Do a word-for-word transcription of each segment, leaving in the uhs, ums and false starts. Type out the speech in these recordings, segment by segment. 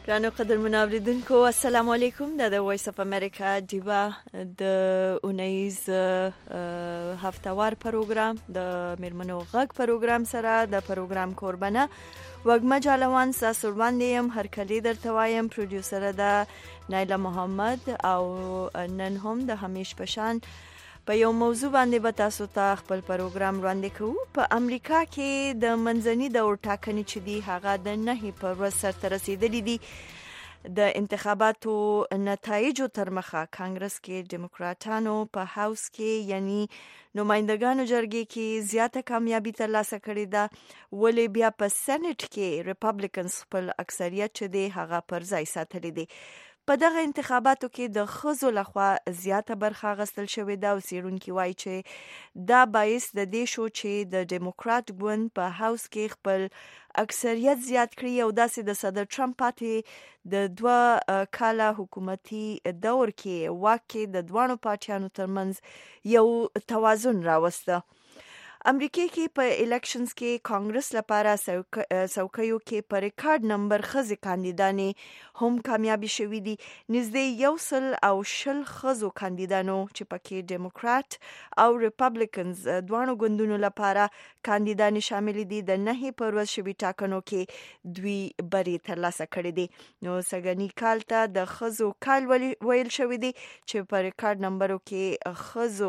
ګرانو قدرمنو اوریدونکو السلام علیکم. دا د وایس اف امریکا دیوا د اونیز هفتوار پروګرام د میرمنو غږ پروګرام سره د پروګرام قربانه وګما جالوان ساسور باندې هم هر کلی درته وایم. پروډوسر ده نایله محمد او نن هم د همیش پشان په یو موضوع باندې به تاسو ته خپل پروګرام وړاندې کوو. په امریکا کې د منځني دور ټاکنې چې دي هغه د نهي پر ورځ سرته رسیدلې دي. د انتخاباتو نتایجو تر مخه کانګرس کې ډیموکراتانو په هاوس کې یعنی نمائندګانو جرګې کې زیاته کامیابی ترلاسه کړې ده، ولې بیا په سېنات کې ریپابلیکنز خپل اکثریت چې دی هغه پر ځای ساتلی دی. په دغه انتخاباتو کې د ښځو لخوا زیاته برخه اخیستل شوې ده او څېړونکي وایي چې دا باعث د دې شو چې د ډیموکرات ګوند په هاوس کې خپل اکثریت زیات کړي او داسې د صدر ټرمپ پاتې د دوه کاله حکومتي دور کې واک کې د دواړو پارټیانو ترمنځ یو توازن راوسته. امریکا کې په الیکشنز کې کانګرس لپاره څوکیو کې په ریکارډ نمبر ښځې کاندیدانې هم کامیابي شوي دي. نږدې یو سل او شل ښځو کاندیدانو چې پکې ډیموکرات او ریپابلیکنز دواړو ګوندونو لپاره کاندیدانې شامل دي د نهي پر ورځ شوي ټاکنو کې دوی بري ترلاسه کړې دي. نو سږني کال ته د ښځو کال ویل شوی دی چې په ریکارډ نمبرو کې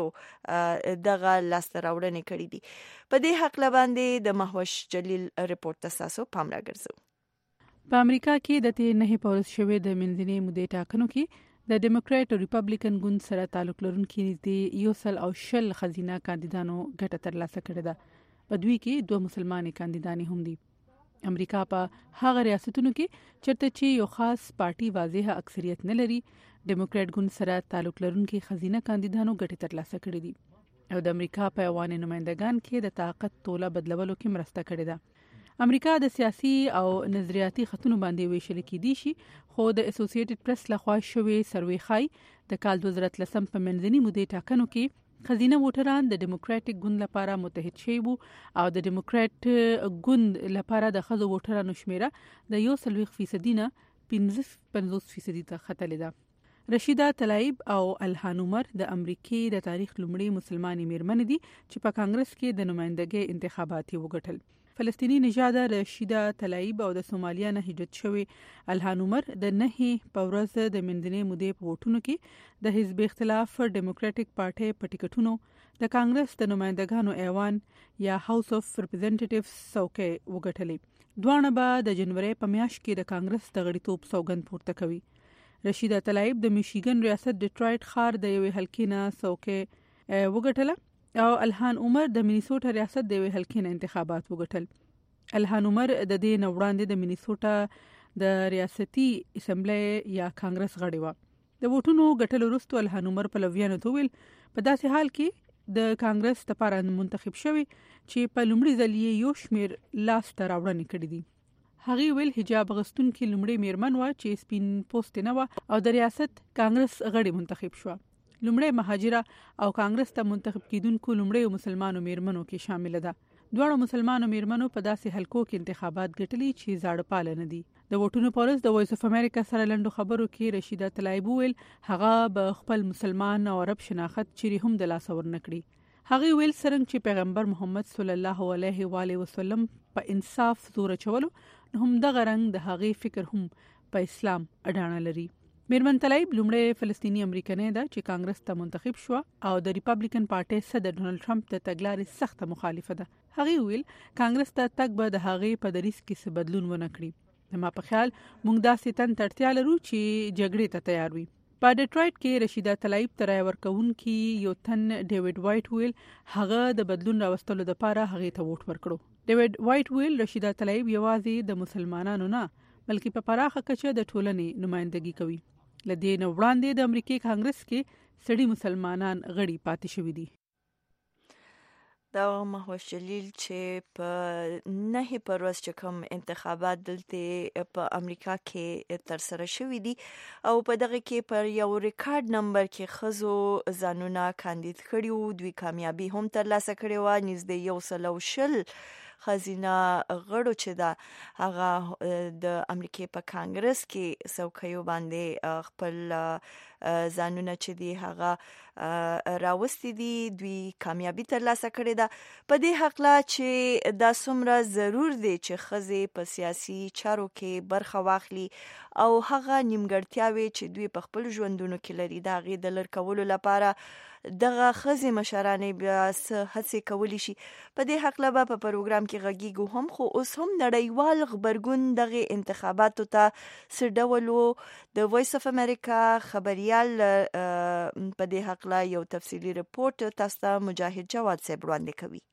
ښځو دغه لاسته راوړنې کړې دي. په دې حق لباندې د مهوش جلیل ریپورت تاسو پام راګرځو. په امریکا کې د تیر نه پورس شوی د منځنۍ مودې ټاکنو کې د ډیموکرات او ریپابلیکن ګوند سره تعلق لرونکي نږدې یو سل او شل ښځینه کاندیدانو ګټه ترلاسه کړې ده. په دوی کې دوه مسلمانې کاندیدانې هم دي. امریکا په هغه ریاستونو کې چېرته چې یو خاص پارټي واضح اکثریت نه لري ډیموکرات ګوند سره تعلق لرونکي ښځینه کاندیدانو ګټه ترلاسه کړې دي او د امریکا په ایوان نمائندگان کې د طاقت توله بدلولو کې مرسته کړې ده. امریکا د سیاسي او نظریاتي خطونو باندې ویشل کېدی شي، خو د اسوسییټډ پریس لخوا شوی سروې ښایي د کال دوه زره اتلسم په منځني مودې ټاکنو کې ښځینه ووټران د ډیموکراټک ګوند لپاره متحد شوي وو او د ډیموکراټ ګوند لپاره د ښځو ووټرانو شمیره د یو څلوېښت فیصدي نه پنځه پنځوس فیصدي ته ختلې ده. رشیدا طلایب او الهان عمر د امریکای د تاریخ لومړی مسلمانې میرمنې دي چې په کانګرس کې د نمائندګۍ انتخابات وګټل. فلسطینی نژاده رشیدا طلایب او د سومالیا نه هجرت شوی الهان عمر د نهي په ورځ د منځنۍ مودې په ووټونو کې د حزب اختلاف ډیموکراټک پارټي په ټیکټونو د کانګرس د نمائندګانو ایوان یا هاوس اف ریپرزنټیټیوز څوکۍ وګټلې. دوانه به د جنوري په میاشت کې د کانګرس د غړیتوب سوګند پورته کوي. رشیدا طلایب د میشیګن ریاست ډیټرایټ ښار د یوې حلقې نه څوکۍ وګټله او الهان عمر د مینیسوټا ریاست د یوې حلقې نه انتخابات وګټل. الهان عمر د دې نه وړاندې د مینیسوټا د ریاستي اسمبلی یا کانګرس غړې وه. د ووټونو ګټلو وروسته الهان عمر په لویانو ته وویل په داسې حال کې د کانګرس لپاره منتخب شوی چې په لومړي ځل یې یو شمېر لاسته راوړنې کړې دي. هغه ویل حجاب غستونکي لومړی میرمن و چې سپین پوسټ نه و او د ریاست کانګرس غړي منتخب شو. لومړی مهاجره او کانګرس ته منتخب کیدونکو لومړی مسلمانو میرمنو کې شامل ده. دواړو مسلمانو میرمنو په داسې حلقو کې انتخابات ګټلي چې زاړه پال نه دي. د ووټونو پورس د وایس اف امریکا سره لنډو خبرو کې رشیدا طلایب ویل هغه به خپل مسلمان او عرب شناخت چیرې هم د لاس ور نکړي. هغه ویل څرنګه چې پیغمبر محمد صلی الله علیه و آله وسلم په انصاف زور چولو هم دغه رنګ د هغې فکر هم په اسلام اډانه لري. میرمن طلایب لومړی فلسطینی امریکنۍ ده چې کانګرس ته منتخب شو او د ریپابلیکن پارټي صدر ډونالد ټرمپ د تګلارې سخته مخالفه ده. هغه ویل کانګرس ته تګ به د هغې په دریځ کې څه بدلون ونه کړي. زما په خیال موږ داسې تن ته اړتیا لرو چې جګړې ته تیار وي. په ډیټرایټ کې رشیدا طلایب ته رایه ورکوونکي یو تن ډیوډ وایټ ویل هغه د بدلون راوستلو لپاره هغې ته ووټ ورکړو. ډیوډ وایټ ویل رشیدا طلایب یوازې د مسلمانانو نه بلکې په پراخه کچه د ټولنې نمائندګي کوي. له دې نه وړاندې د امریکای کانګرس کې سړي مسلمانان غړي پاتې شوي دي. دا مهوش جلیل چې په نهي پر ورځ چې کوم انتخابات دلته په امریکا کې تر سره شوي دي او په دغه کې پر یو ریکارډ نمبر کې ښځو ځانونه کاندید کړي وو. دوی کامیابي هم ترلاسه کړې وه. نږدې یو سل او شل خزینه غړو چې دا هغه د امریکای په کانګرس کې څوکیو باندې خپل ځانونه چې دی هغه راوستي دي دوی کامیابی ترلاسه کړې ده. په دې حق لا چې دا څومره ضرور دی چې ښځې په سیاسي چارو کې برخه واخلي او هغه نیمګړتیاوې چې دوی په خپل ژوندونو کې لري د هغې د لرې کولو لپاره دغه ښځې مشرانې بیا څه هڅې کولی شي. په دې هکله به په پروګرام کې غږیږو هم، خو اوس هم نړیوال غبرګون دغه انتخاباتو ته څه ډول و. د وایس اف امریکا خبریال په دې هکله یو تفصیلي رپورټ تاسو ته مجاهد جواد صاحب وړاندې کوي.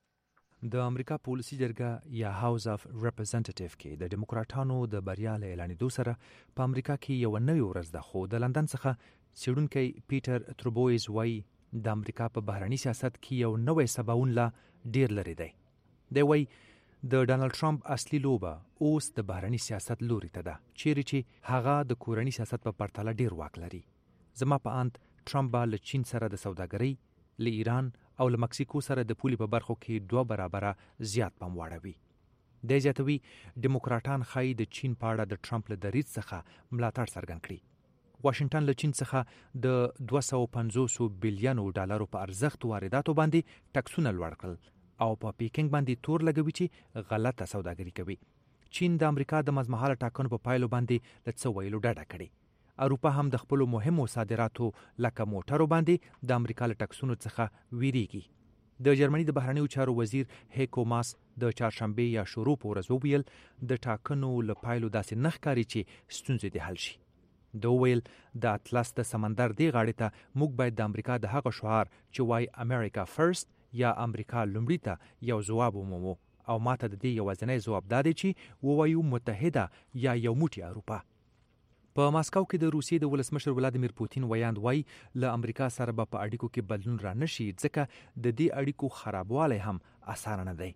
د امریکا پولیسي جرګه یا هاوس اف ریپرزنټیټیو کې د ډیموکراټانو د بریا له اعلانېدو سره په امریکا کې یو نوې ورځ ده، خو د لندن څخه څېړونکی پیټر تروبویز وایي د امریکا په بهرني سیاست کې یو نوی سباوون لا ډیر لري دی. دی وایي د ډانلډ ټرمپ اصلي لوبه اوس د بهرني سیاست لوري ته ده، چیرې چې هغه د کورني سیاست په پرتله ډیر واک لري. زما په اند ټرمپ به له چین سره د سوداګرۍ، له ایران او له مکسیکو سره د پولې په برخو کې دوه برابره زیات پام واړوي. دی زیاتوي ډیموکراټان ښایي د چین په اړه د ټرمپ له دریځ څخه ملاتړ څرګند کړي. واشنگټن له چین څخه د دوه سوه پنځوس بلیونو ډالرو په ارزښت وارداتو باندې ټکسونه لوړ کړل او په پیکنګ باندې تور لګوي چې غلطه سوداګري کوي. چین د امریکا د مزمحاله ټاکنو په پایلو باندې له څه ویلو ډډه کړې. اروپا هم د خپلو مهمو صادراتو لکه موټرو باندې د امریکا له ټکسونو څخه ویریږي. د جرمني د بهرنیو چارو وزیر هیکو ماس د چهارشنبې یا شروع په ورځ وویل د ټاکنو له پایلو داسې نه ښکاري چې ستونزې دې حل شي. د ویل د اطلس د سمندر دی غاړې ته موږ باید د امریکا د هغه شعار چې وای امریکا فرست یا امریکا لومړی ته یو ځواب ومومو، او ماته د دې یوازینی ځواب دا دی چې ووایو متحده یا یو موټی اروپا. په ماسکو کې د روسیې د ولسمشر ولادیمیر پوتین ویاند وای له امریکا سره به په اړیکو کې بدلون را نشي ځکه د دې اړیکو خرابوالی هم اسانه نه دی.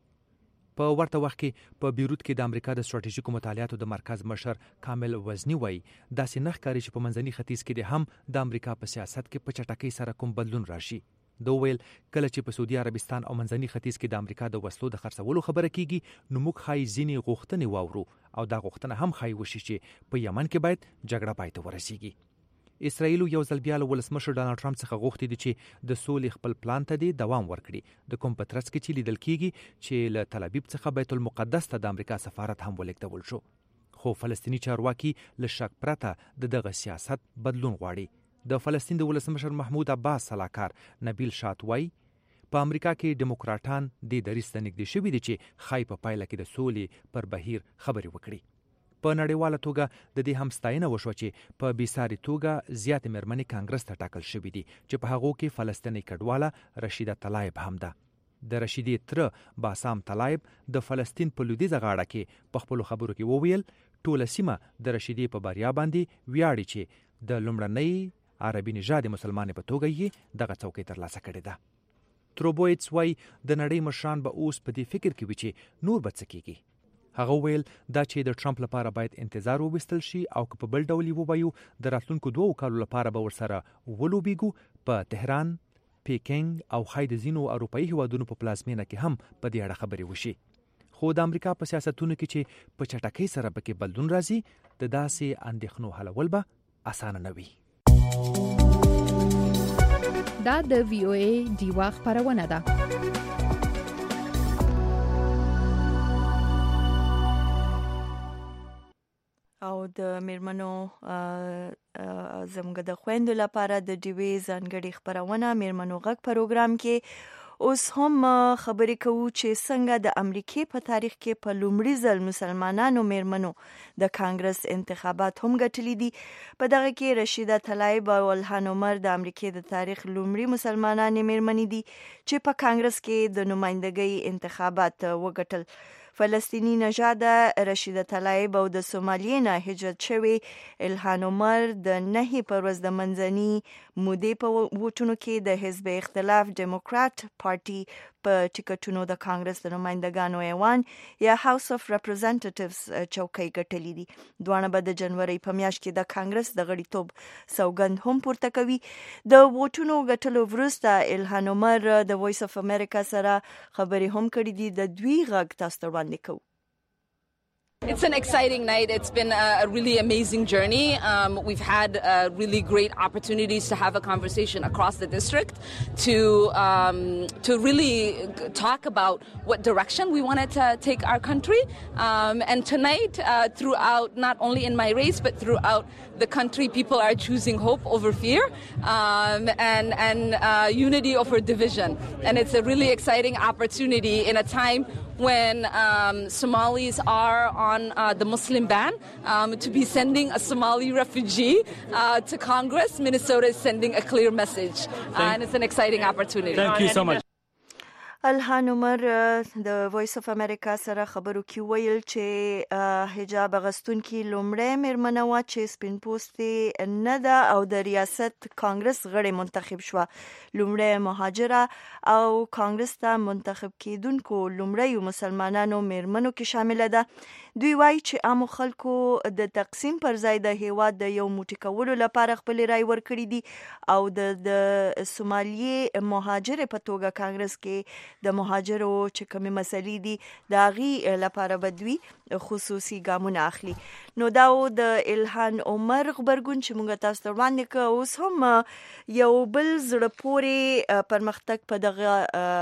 په ورته وخت کې په بیروت کې د امریکا د ستراتیژیکو مطالعاتو د مرکز مشر کامل وزنی وای داسې نه ښکاري چې په منځني ختیځ کې د هم د امریکا په سیاست کې په چټکۍ سره کوم بدلون راشي. د ویل کله چې په سعودي عربستان او منځني ختیځ کې د امریکا د وسلو د خرڅولو خبره کیږي نو موږ ښایي ځینې غوښتنې واورو او دا غوښتنه هم ښایي وشي چې په یمن کې باید جګړه پای ته ورسیږي. اسرائیل یو ځل بیا له ولسمشر ډانلډ ټرمپ څخه غوښتي دي چې د سولې خپل پلان ته دی دوام ورکړي. د کوم پترس کې چې لیدل کیږي چې له تل ابیب څخه بیت المقدس ته د امریکا سفارت هم ولیږدول شو. خو فلسطینی چارواکي له شک پرته د دغه سیاست بدلون غواړي. د فلسطین د ولسمشر محمود عباس صلاحکار نبیل شاتوای په امریکا کې ډیموکراټان د دریځ ته نږدې شوي دي چې خای په پایله کې د سولې پر بهیر خبرې وکړي. په نړیواله توګه د دې هم ستاینه وشوه چې په بیساري توګه زیاتې مېرمنې کانګرس ته ټاکل شوي دي چې په هغو کې فلسطیني کډواله رشیده طلایب هم ده. د رشیدې تره باسام طلایب د فلسطین په لویدیځه غاړه کې په خپلو خبرو کې وویل ټوله سیمه د رشیدې په بریا باندې ویاړي چې د لومړنۍ عربي نژادي مسلمانې په توګه یې دغه څوکۍ ترلاسه کړې ده. تروبویتس وایي د نړۍ مشران به اوس په دې فکر کې وي چې نور به څه کیږي. هغه ویل دا چې د ټرمپ لپاره باید انتظار وبستل شي او که په بل ډول یې ووایو د راتلونکو دوو کالو لپاره به ورسره ولوبېږو. په تهران، پیکنګ او ښایي د ځینو اروپایي هیوادونو په پلازمینه کې هم په دې اړه خبرې وشي. خو د امریکا په سیاستونو کې چې په چټکۍ سره پکې بدلون راځي د داسې اندېښنو حلول به اسانه نه وي. دا د وی او ای ډیوا خبرونه ده. او د میرمنو زموږ د خويندو لپاره د ډیوی ځانګړي خبرونه میرمنو غږ پروګرام کې اوس هم خبرې کوو چې څنګه د امریکای په تاریخ کې په لومړي ځل مسلمانانو میرمنو د کانګرس انتخابات هم ګټلي دي. په دغه کې رشیده طلایب او الهان عمر د امریکای د تاریخ لومړي مسلمانانې میرمنې دي چې په کانګرس کې د نمائندګۍ انتخابات وګټل. فلسطینی نژاده رشیده طلایب او د سومالیې نه هجرت شوی الهان عمر د نهي پر ورځ د منځني مودې په ووټونو کې د حزب اختلاف ډیموکرات پارټي په ټیکټونو د کانګرس د نمائندګانو ایوان یا هاوس اف ریپرزنټیټیوز چوکۍ ګټلې دي. دوانه به د جنوري په میاشت کې د کانګرس د غړیتوب سوګند هم پورته کوي. د ووټونو ګټلو وروسته الهان عمر د وایس اف امریکا سره خبرې هم کړې دي. د دوی غږ تاسو ته وړاندې کوو. It's an exciting night. It's been a really amazing journey. Um, we've had uh, really great opportunities to have a conversation across the district to um, to really talk about what direction we wanted to take our country. Um, and tonight, uh, throughout, not only in my race, but throughout the country, people are choosing hope over fear um, and, and uh, unity over division. And it's a really exciting opportunity in a time when um, Somalis are on uh, the Muslim ban, um, to be sending a Somali refugee uh, to Congress. Minnesota is sending a clear message, uh, and it's an exciting opportunity. Thank you so much. الهان عمر د وایس اف امریکا سره خبرو کې ویل چې حجاب غستونکي لومړی میرمنه وه چې سپین پوستې نه ده او د ریاست کانګرس غړې منتخب شوه. لومړی مهاجره او کانګرس ته منتخب کېدونکو لومړیو مسلمانانو میرمنو کې شامله ده. دوی وایي چې عامو خلکو د تقسیم پر ځای د هیواد د یو موټی کولو لپاره خپل رای ورکړي دي او د د سومالیې مهاجر په توګه کانګرس کې د مهاجرو چې کومې مسلې دي د هغې لپاره به دوی خصوصي ګامونه اخلي. نو دا و د الهان عمر غبرګون چې موږ تاسو ته وړاندې کړو. اوس هم یو بل زړه پورې پرمختګ په دغه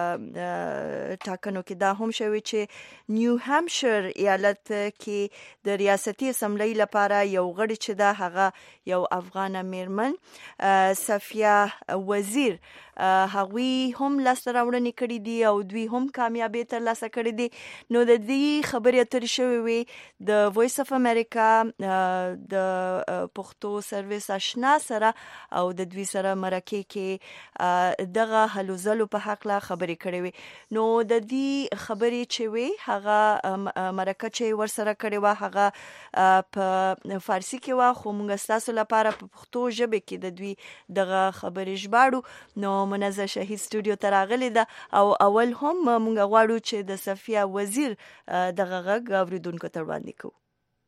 ټاکنو کې دا هم شوی چې نیو هامشیر ایالت کې د ریاستي اسمبلی لپاره یو غړی چې دا هغه یو افغانه میرمن صفیه وزیر هغوی هم لاسته راوړنې کړې دي او دوی هم کامیابي ترلاسه کړې دي. نو د دې خبرې اترې شوې وې د وایس اف امریکا د پښتو سرویس آشنا سره او د دوی سره مرکې کې دغه هلو ځلو په حقله خبرې کړې وې. نو د دې خبرې چې وې هغه مرکه چې ورسره کړې وه هغه په فارسي کې وه، خو موږ ستاسو لپاره په پښتو ژبې کې د دوی دغه خبرې ژباړو. نو منزه شهید سټوډیو ته راغلې ده او اول هم موږ غواړو چې د صفیه وزیر دغه غږ اوریدونکو ته وړاندې کوو.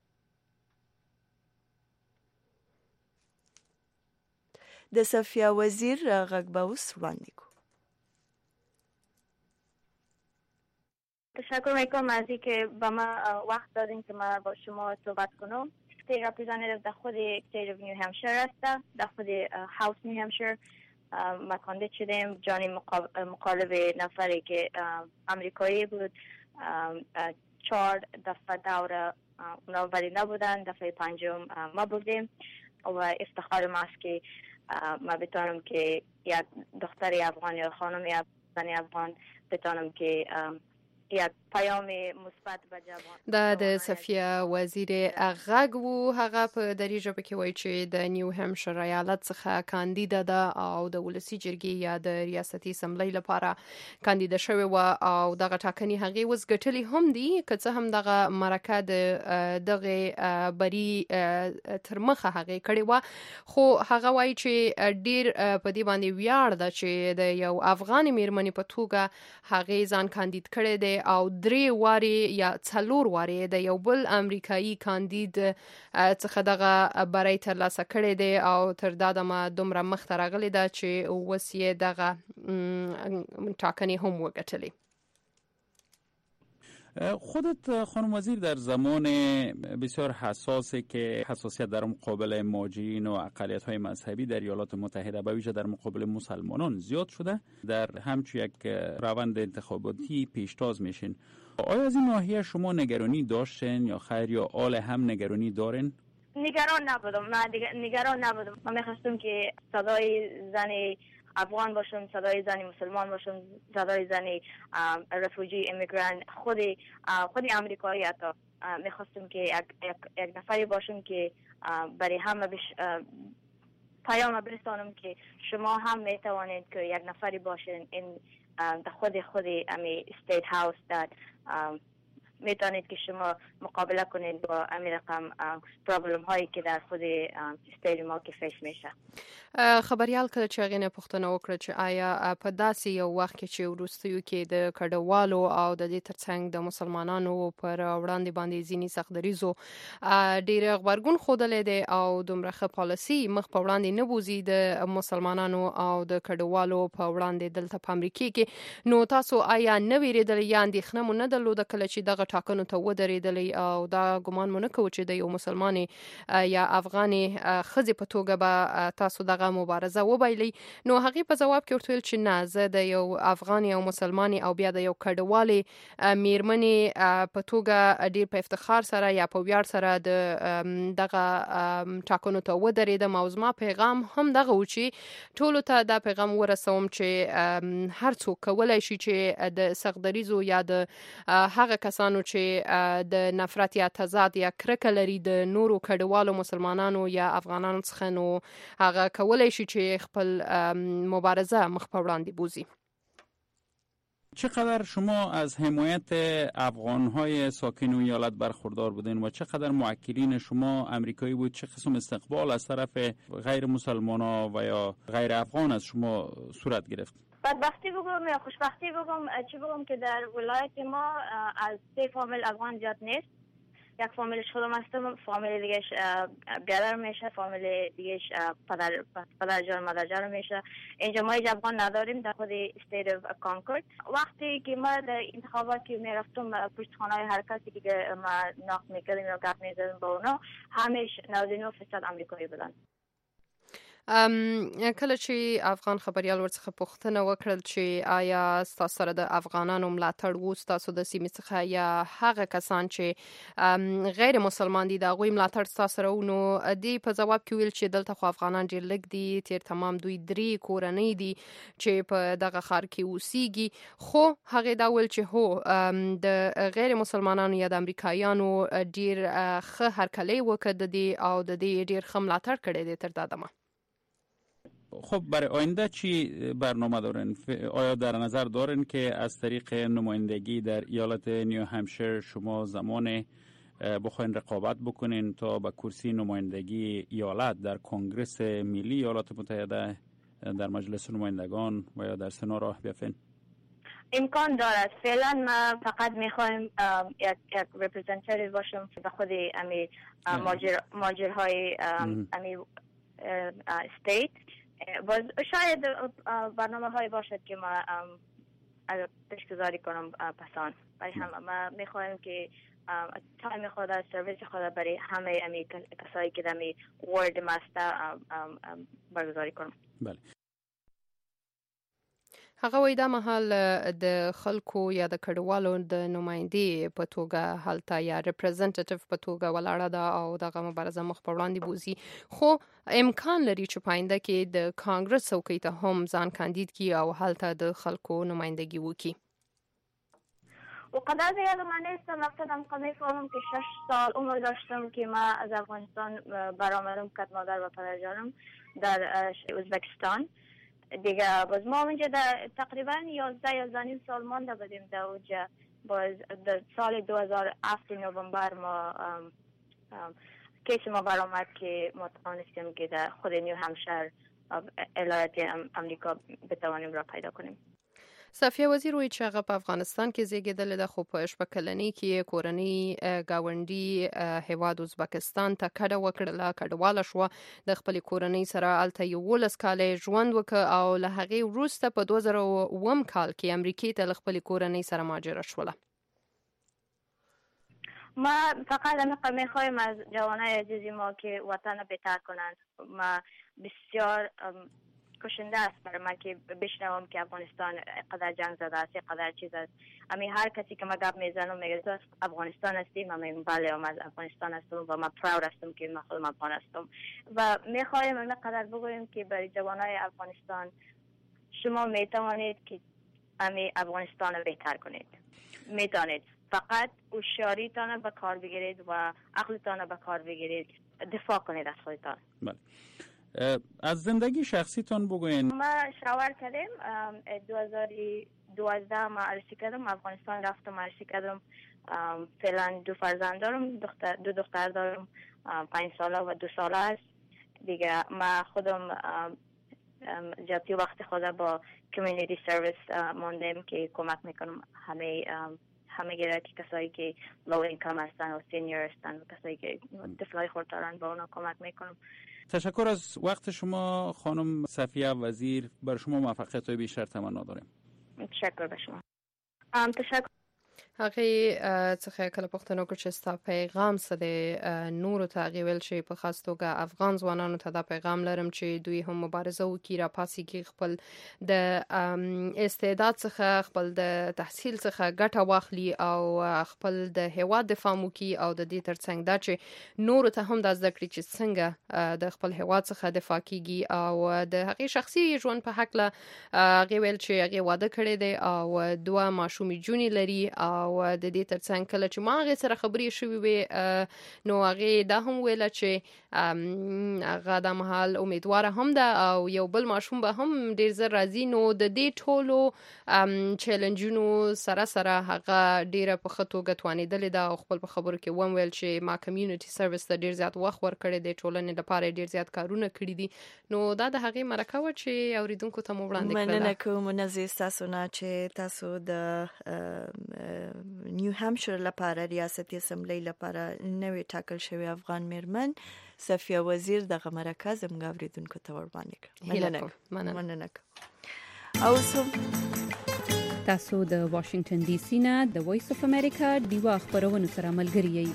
د صفیه وزیر غږ به اوس وړاندې کوو. تشکر میکنم از اینکه به ما وقت دادین که ما با شما صحبت کنم. ستی رپرزنتیو در خود استیت اف نیو همشیر هستم، در خود هاوس نیو همشیر ما کاندید شدیم. جانی مقالب نفری که امریکایی بود، چهار دفعه دور اونا ولی نبودن، دفعه پنجم ما بودیم و افتخار ماست که ما بتانم که یک دختر افغان یا خانم یا زن افغان بتانم که یک پیام مثبت به جوان. دا د صفیه وزیر غږ وو. هغه په دری ژبه کې وایي چې د نیو همشیر ایالت څخه کاندیده ده او د ولسی جرګې یا د ریاستي اسمبلی لپاره کاندیده شوی و او دغه ټاکنې هغه وز ګټلې هم دي. که څه هم دغه مرکه د دغه بری تر مخه هغه کړی و، خو هغه وایي چې ډیر په دې باندې ویاړ ده چې د یو افغان میرمنې په توګه هغه ځان کاندید کړی دی او درې واري یا څلور واري د یو بل امریکایي کاندید څخه دغه بری ترلاسه کړی دی او تر دا دمه دومره مخته راغلی ده چې اوس یې دغه ټاکنې هم وګټلې. خودت خانم وزیر در زمان بسیار حساسی که حساسیت در مقابل مهاجرین و اقلیت‌های مذهبی در ایالات متحده به ویژه در مقابل مسلمانان زیاد شده، در همچون یک روند انتخاباتی پیشتاز میشین. آیا از این ناحیه شما نگرانی داشتین یا خیر یا آل هم نگرانی دارین؟ نگران نبودم. من نگران نبودم. من می‌خواستم که صدای زن افغان باشم، صدای زنی مسلمان باشم، صدای زنی رفوجی امیگران خودی خودی امریکایی حتی میخواستم که یک, یک, یک نفری باشم که برای همه بش پیام برسانم که شما هم میتوانید که یک نفری باشین این در خود خودی امی استیت هاوس در میتونید که شما مقابله کنید با همین رقم پرابلم هایی که در خود استیت ما که فیس میشه. خبريال کله چې غینه پښتنه وکړه چې آیا په داسې یو وخت کې چې ورستیو کې د کډوالو او د دې ترڅنګ د مسلمانانو پر وړاندې باندې ځینی سختدریزو ډیر خبرګون خودلې دي او دومره ښه پالیسي مخ په وړاندې نه بوزي د مسلمانانو او د کډوالو په وړاندې دلته په امریکا کې. نو تاسو آیا نه ویریدل یا اندېښنه مو نه درلوده کله چې دغه ټاکنو ته ودرېدلې او دا ګمان مو نه کوي چې د یو مسلمانې یا افغاني خزي په توګه به تاسو دغه مبارزه وبایلی؟ نو هغه په جواب کې ورته ویل چې نه، زه د یو افغاني او مسلمانې او بیا د یو کډوالې میرمنې په توګه ډیر په افتخار سره یا په ویاړ سره د دغه ټاکنو ته ودرېدم او زما پیغام هم دغه و چې ټولو ته دا پیغام ورسوم چې هر څوک کولای شي چې د سختدریزو یا د هغه کسانو چې د نفرت یا تضاد یا کرکه لري د نورو کډوالو مسلمانانو یا افغانانو څخه، نو هغه کولای شي چې خپل مبارزه مخ په وړاندې بوزي. چقدر شما از حمایت افغان‌های ساکن ایالت برخوردار بودین و چقدر موکلین شما امریکایی بود؟ چه قسم استقبال از طرف غیر مسلمانا و یا غیر افغان از شما صورت گرفت؟ بدبختی بگم یا خوشبختی بگم، چی بگم که در ولایت ما از سه فامیل افغان زیاد نیست. یک فامیلش خودم هستم، فامیل دیگهش برادر میشه، فامیل دیگهش پدر پدر جان مادر جان میشه. اینجا ما هیچ افغان نداریم در خود استیت اف کانکورد. وقتی که ما در انتخابات که میرفتم پشت خانه هر کسی که ما ناخت میکردیم یا گپ میزدیم با اونا، همیشه نود و نه درصد امریکایی بودن. ام کله چې افغان خبريال ورڅخه پوښتنه وکړل چې آیا تاسو سره د افغانانو ملاتړ وو تاسو د سیمې څخه یا هغه کسان چې غیر مسلمان دي دا غوي ملاتړ تاسو سره ونو، دی په جواب کې ویل چې دلته خو افغانان ډیر لږ دي، تیر تمام دوی درې کورنۍ دي چې په دغه خار کې اوسېږي. خو هغه دا ویل چې هو د غیر مسلمانانو یا د امریکایانو ډیر ښه هرکلی وکړ دي او د دې ډیر ښه ملاتړ کړی دی تر دا دمه. خب برای آینده چی برنامه دارین؟ آیا در نظر دارین که از طریق نمایندگی در ایالت نیو همشیر شما زمان بخواین رقابت بکنین تا به کرسی نمایندگی ایالت در کنگرس ملی ایالات متحده در مجلس نمایندگان و یا در سنا راه بیافین؟ امکان دارد. فعلا ما فقط میخوایم یک یک رپرزنتیتیو باشم به خود امی ماجر ماجرهای امی استیت. باز شاید برنامه های باشد که ما پیشگذاری کنم پسان، برای هم ما میخوایم که تایم خود سرویس خود برای همه امی کسایی که دمی وارد مسته برگزاری کنم. بله. هغه وای دا مهال د خلکو یا د کډوالو د نمائندې په توګه هلته یا ریپرزنټیټیو په توګه ولاړه ده او دغه مبارزه مخ په وړاندې بوزي، خو امکان لري چې پاینده کې د کانګرس څوکۍ ته هم ځان کاندید کی او هلته د خلکو نمائندګي وکړي. وقدر زیاد من نیستم، رفتم قضیه فهمم که شش سال عمر داشتم که ما از افغانستان برآمدم کت مادر و پدر جانم در ازبکستان دیگه. باز ما اونجا در تقریبا یازده یازده نیم سال مانده بودیم در اونجا. باز در سال دو هزار و هفت نوامبر ما کیس ما برآمد که ما توانستیم که در خود نیو همشیر ایالت امریکا بتوانیم را پیدا کنیم. صفیه وزیر وایي چې هغه په افغانستان کې زیږېدلې ده، خو په شپږ کلنۍ کې کورنۍ ګاونډي هیواد ازبکستان ته کډه وکړله، کډواله شوه، د خپلې کورنۍ سره هلته یولس کاله ژوند وکړ او له هغې وروسته په دوه زره اووم کال کې امریکې ته له خپلې کورنۍ سره مهاجره شوله. ما فقط میخوایم از جوانای عزیز ما که وطن بهتر کنند. ما بسیار کشنده است برای من که بشنوم که افغانستان قدر جنگ زده است، قدر چیز است. امی هر کسی که ما گپ میزنم میگه تو افغانستان هستی؟ من میگم بله من از افغانستان هستم و من پراود هستم که من خودم افغان هستم. و میخوایم امی قدر بگویم که برای جوانای افغانستان شما میتوانید که امی افغانستان رو بهتر کنید. میتونید، فقط هوشیاریتان به کار بگیرید و عقلتان به کار بگیرید، دفاع کنید از خودتان. بله. از زندگی شخصیتون بگوین. ما شاور کردیم دو هزار و دوازده ما عرضی کردم افغانستان رفتم عرضی کردم فعلا دو فرزند دارم، دختر دو دختر دارم، پنج ساله و دو ساله است. دیگه ما خودم زیادی وقت خود با کمیونیتی سرویس موندم که کمک میکنم همه همه گره که کسایی که لو اینکم هستن و سینیر هستن و کسایی که طفلای خرددارن با اونا کمک میکنم. تشکر از وقت شما خانم صفیه وزیر. بر شما موفقیت های بیشتر تمنا داریم. تشکر به شما. تشکر. هغه څخه کله پښتنو کې چې ستا پیغام سره نور ته غویل شي په خاص توګه افغان ځوانانو ته دا پیغام لرم چې دوی هم مبارزه وکړي، را پاسي کې خپل د استعداد څخه خپل د تحصیل څخه ګټه واخلي او خپل د هیواد دفاع وکړي او د دې ترڅنګ دا چې نور ته هم د زده کړې چې څنګه د خپل هیواد څخه دفاع کیږي او د هغه شخصي ژوند په حق له غویل چې هغه واده کړی دی او دوه ماشومې جونې لري او د دې ترڅنګ کله چې ما هغه سره خبرې شوې وي نو هغه دا هم ویل چې هغه د مهال امیدواره هم ده او یو بل ماشوم به هم ډیر زر راځي. نو د دې ټولو چیلنجونو سره سره هغه ډیره په خطوګه توانیدلې ده او خپل په خبرو کې وم ویل چې ما کمیونټي سرویس ته ډیر زیات وخت ورکړی دی، ټولنې لپاره ډیر زیات کارونه کړی دي. نو دا د هغه مرکه و چې اوریدونکو ته مو وړاندې کړل. مننه کوم نزیز تاسو نه چې تاسو د نیو هامشیر لپاره ریاستي اسمبلی لپاره نوې ټاکل شوی افغان میرمن صفیه وزیر دغه مرکه زموږ اوریدونکو ته ورباندې کړه. مننه مننه او تاسو د واشنگټن ډي سي نه د وایس اف امریکا دیوا خبرونه سره ملګری یئ.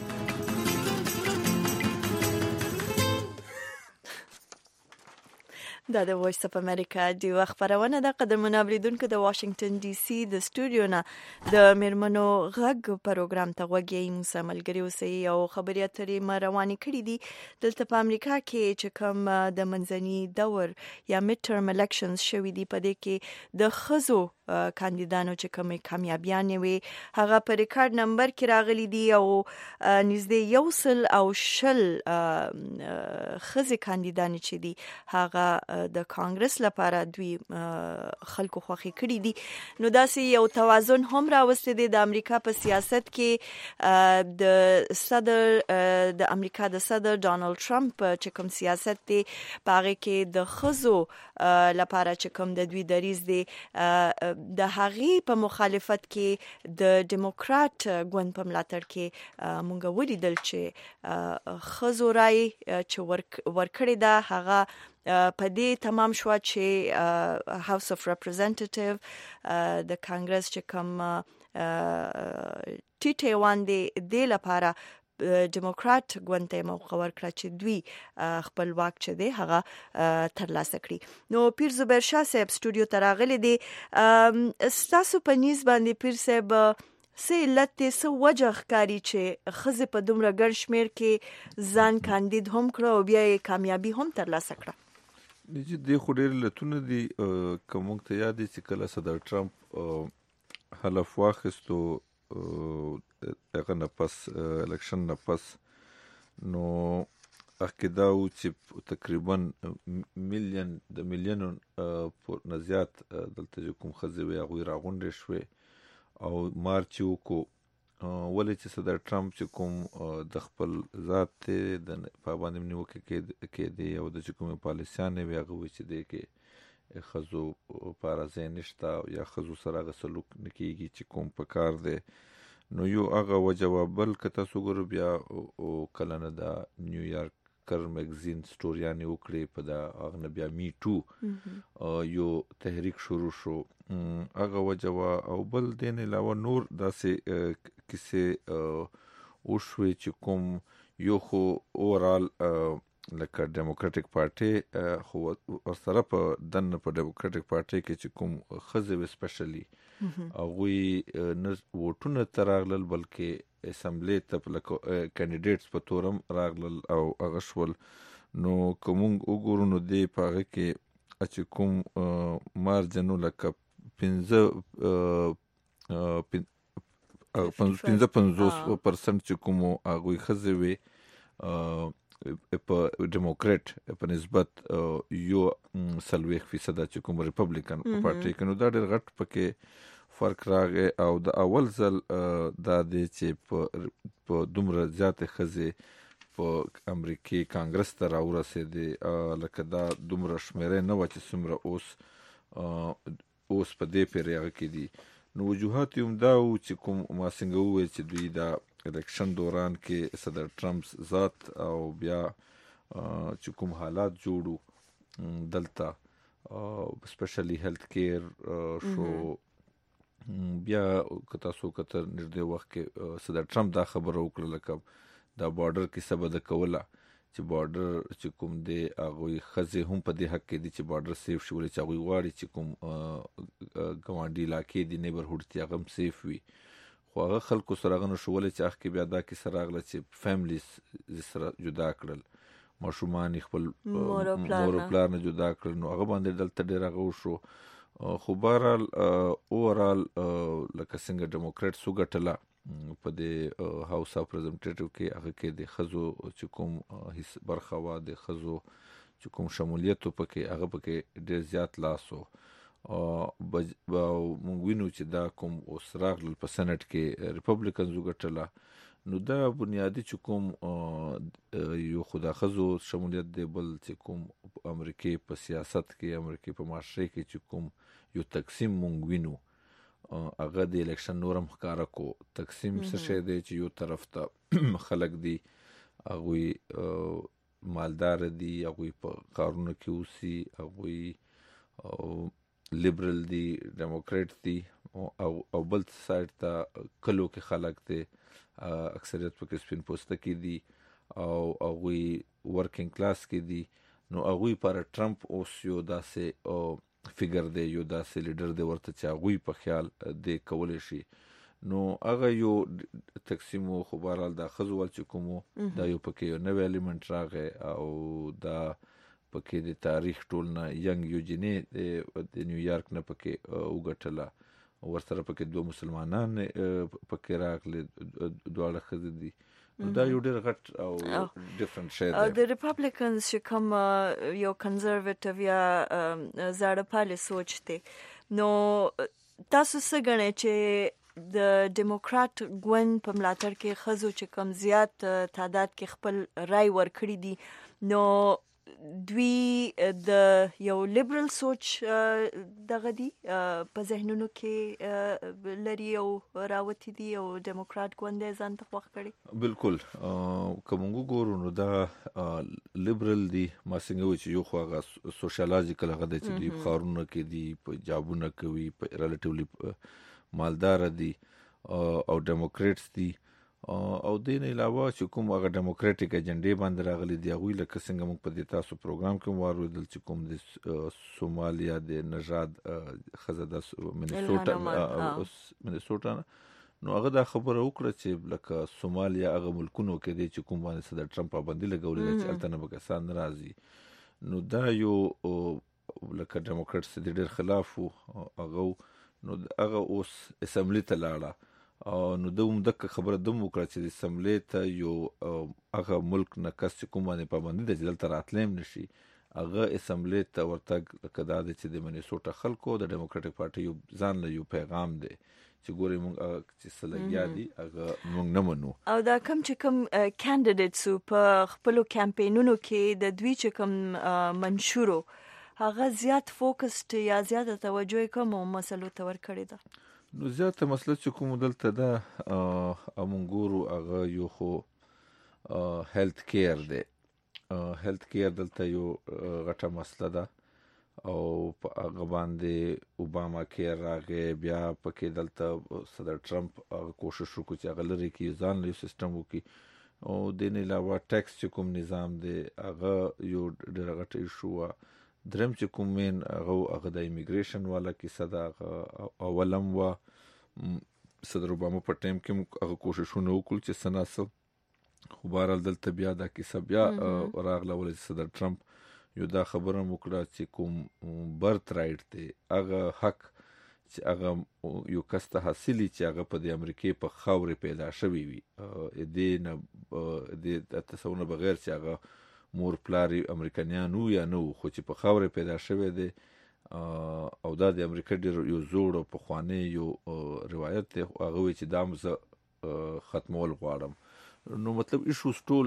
دا د وایس اف امریکا دی خبرونه د قدرمن اوریدونکو د واشنگټن ډي سي د سټوډیو نه د میرمنو غږ پروګرام ته وګورئ. موږ ملګری اوسئ او خبري اترې روانې کړې دي. دلته په امریکا کې چې کوم د منځني دور یا میډ ټرم الیکشنز شوي دي په دې کې د خزو کاندیدانو چې کومې کامیابیانې وي هغه په ریکارډ نمبر کې راغلي دي او نږدې یو سل او شل خزي کاندیدان چې دي هغه د کانګرس لپاره دوی خلکو خوښي کړي دي. نو داسې یو توازن هم راوستي دی د امریکا په سیاست کې. د صدر د امریکا د صدر ډانلډ ټرمپ چې کوم سیاست دی پاره کې د خزو لپاره چې کوم د دوی دریز دی د هغې په مخالفت کې د ډیموکرات ګوند په ملاتړ کې مونږ ولیدل چې خزو رای چې ورکړې ده هغه په دې تمام شو چې هاوس اف ریپرزنټیټیو د کانګرس چې کوم ټي ټي وان دی د لپاره ډیموکرات ګوند ته موقع ورکړه چې دوی خپل واک چې دی هغه ترلاسه کړي. نو پیر زبیر شاه صاحب سټوډیو ته راغلی دی. ستاسو په نیز باندې پیر صاحب سه علت سه وجه ښکاري چې خزه په دومره ګڼ شمیر کې ځان کاندید هم کړو او بیا یې کامیابی هم ترلاسه کړه؟ دي د خو ډېر علتونه دي. کوم ته یاد دي چې کله صدر ټرمپ حلف واخیستو دغه نه پس الیکشن نه پس نو عقیده و چې تقریبا میلیون د میلیونو نه زیات دلته کوم خزه وي هغوی راغونډې شوې او مارچ وکړو. ولې چې صدر ټرمپ چې کوم د خپل ذات د پابندۍ نیوکې کې دی او د کوم پالیسیانې وي هغه وي چې دی کې خزو پاره ځای نشته یا خزو سره هغه سلوک نه کېږي چې کوم په کار دی. نو یو هغه وجه وه. بل که تاسو ګورو بیا کله نه د نیویارکر میګزین سټوریانې وکړې په د هغه نه بیا می ټو یو تحریک شروع شو هغه وجه وه. او بل دې نه علاوه نور داسې کیسې وشوې چې کوم یو خو اوورال لکه ډیموکراټک پارټي خو ورسره په دننه په ډیموکراټک پارټي کې چې کوم ښځې وې سپیشلي هغوی نه ووټونه ته راغلل بلکې اسمبلی ته کینډیډیټس په تور هم راغلل او هغه شول. نو که موږ وګورو نو دې په هغه کې چې کوم مارجن لکه پنځه پنځه پنځوس پرسنټ چې کوم هغوی ښځې وې په ډیموکریټ په نسبت یو سلویخ فیصده چې کوم ریپبلیکن پارټي کې نو دا ډېر غټ پکې فرق راغی او د اول ځل دا دی چې په په دومره زیاتې ښځې په امریکای کانګرس ته راورسېدې، لکه دا دومره شمېره نه وه چې څومره اوس اوس په دې پورې هغه کې دي. نو وجوهات یې هم دا وو چې کوم ما څنګه وویل چې دوی دا الیکشن دوران کې صدر ټرمپ ذات او بیا چې کوم حالات جوړو دلته سپیشلی هیلث کیر شو، بیا که تاسو کتر نږدې وخت کې صدر ټرمپ دا خبره وکړه لکه دا بارډر کیسه به د کوله چې بارډر چې کوم دی هغوی ښځې هم په دې حق کې دي چې بارډر سیف شي، ولې چې هغوی غواړي چې کوم ګاونډي علاقې دي نیبرهوډ دي هغه هم سیف وي. خو هغه خلکو سره هغه نه شو، ولې چې هغه کې بیا دا کیسه راغله چې فیملیز سره جدا کړل، ماشومان یې خپل مور او پلار نه جدا کړل، نو هغه باندې دلته ډېر هغه وشو. خو بهرحال اوورال لکه څنګه ډیموکریټس وګټله په دې هاوس اف ریپرزنټیټیو کې، هغه کې د ښځو چې کوم حص برخه وه د ښځو چې کوم شمولیت و پکې هغه پکې ډېر زیات لاس و. موږ وینو چې دا کوم اوس راغلل په سینټ کې ریپبلیکنز وګټله، نو دا بنیادي چې کوم یو خو د ښځو شمولیت دی، بل چې کوم امریکې په سیاست کې امریکې په معاشرې کې چې کوم یو تقسیم موږ وینو هغه د الیکشن نورم ښکاره کو. تقسیم څه شی دی چې یو طرف ته خلک دي هغوی مالدار دي، هغوی په ښارونو کې اوسي، هغوی لیبرل دي، ډیموکریټ دي، او بل سایډ ته کلو کې خلک دي اکثریت پکې سپین پوستکي دي او هغوی ورکینګ کلاس کې دي. نو هغوی پر ټرمپ اوس یو داسې فیګر دی، یو داسې لیډر دی ورته چې هغوی په خیال دی کولی شي. نو هغه یو تقسیم و. خو بهرحال دا ښځو ول چې کوم و دا یو پکې یو نوی الیمنټ راغی او دا پکې د تاریخ ټول نه ینګ یو جنې د نیویارک نه پکې وګټله، ورسره پکې دوه مسلمانان پکې راغلي، دواړه ښځې دي. دا یو ډېر غټ او ډیفرنٹ شی دی. د ریپبلیکنز چې کوم یو کنزرویټیو یا زاړه پالي سوچ دی، نو تاسو څه ګڼئ چې د ډیموکرات ګوند په ملاتړ کې ښځو چې کوم زیات تعداد کې خپل رای ورکړي دي، نو دوی د یو لیبرل سوچ دغه دي په ذهنونو کې لري او راوتی دي او ډیموکرات ګوند یې ځان ته خوښ کړي؟ بالکل. که موږ وګورو نو دا لیبرل دي، ما څنګه وایي چې یو خو هغه سوشیالایزیکل هغه دی چې دوی په ښارونو کې دي، په جابونه کوي، په ریلیټیولی مالداره دي، او ډیموکریټس دي. او دې نه علاوه چې کوم هغه ډیموکریټک ایجنډې باندې راغلي دي هغوی لکه څنګه موږ په دې تاسو پروګرام کې واورېدل چې کوم د سومالیا د نژاد ښځه د منیسوټا منیسوټا نو هغه دا خبره وکړه چې لکه سومالیا هغه ملکونو کې دی چې کوم باندې صدر ټرمپ پابندي لګولې ده چې هلته نه به کسان نه راځي. نو دا یو لکه ډیموکریټس د ډېر خلاف وو هغه، نو هغه اوس اسمبلي ته لاړه، نو د هم دغه خبره دم وکړه چې د اسمبلي ته یو هغه ملک نه کس چې کوم باندې پابندي ده چې دلته راتلی هم نشي، هغه اسمبلي ته ورتګ لکه دا دی چې د منیسوټا خلکو د ډیموکریټک پارټي یو ځان له یو پیغام دی چې ګورې موږ چې څه لګیا دي هغه موږ نه منو. او دا کوم چې کوم کینډیډیټس په خپلو کمپینونو کې د دوی چې کوم منشورو هغه زیات فوکسډ یا زیاته توجه کومو مسلو ته ورکړې ده؟ نو زیاته مسله چې کوم دلته ده موږ ګورو هغه یو خو هیلث کیر دی. هیلث کیر دلته یو غټه مسله ده او په هغه باندې اوباما کیر راغی، بیا پکې دلته صدر ټرمپ هغه کوشش وکړو چې هغه لرې کړي، ځان له یو سیسټم وکړي. او دې نه علاوه ټیکس چې کوم نظام دی هغه یو ډېره غټه ایشو وه. دریم چې کوم مین هغه هغه د امیګریشن والا کیسه ده، هغه اولم وه. صدر اوباما په ټایم کې هغه کوششونه وکړل چې څه نه څه، خو بهرحال دلته بیا دا کیسه بیا راغله، ولې چې صدر ټرمپ یو دا خبره هم وکړه چې کوم برت رایټ دی هغه حق چې هغه یو کس ته حاصلي چې هغه په د امریکې په خاورې پیدا شوی وي، دې نه د تصور بغیر چې هغه مور پلار امریکایان وو یا نه وو، خو چې په خاورې پیدا شوی دی او دا د امریکا ډیر یو زوړ او پخوانی یو روایت دی هغه وی چې دا مزه ختمول غواړم نو مطلب ایشوز ټول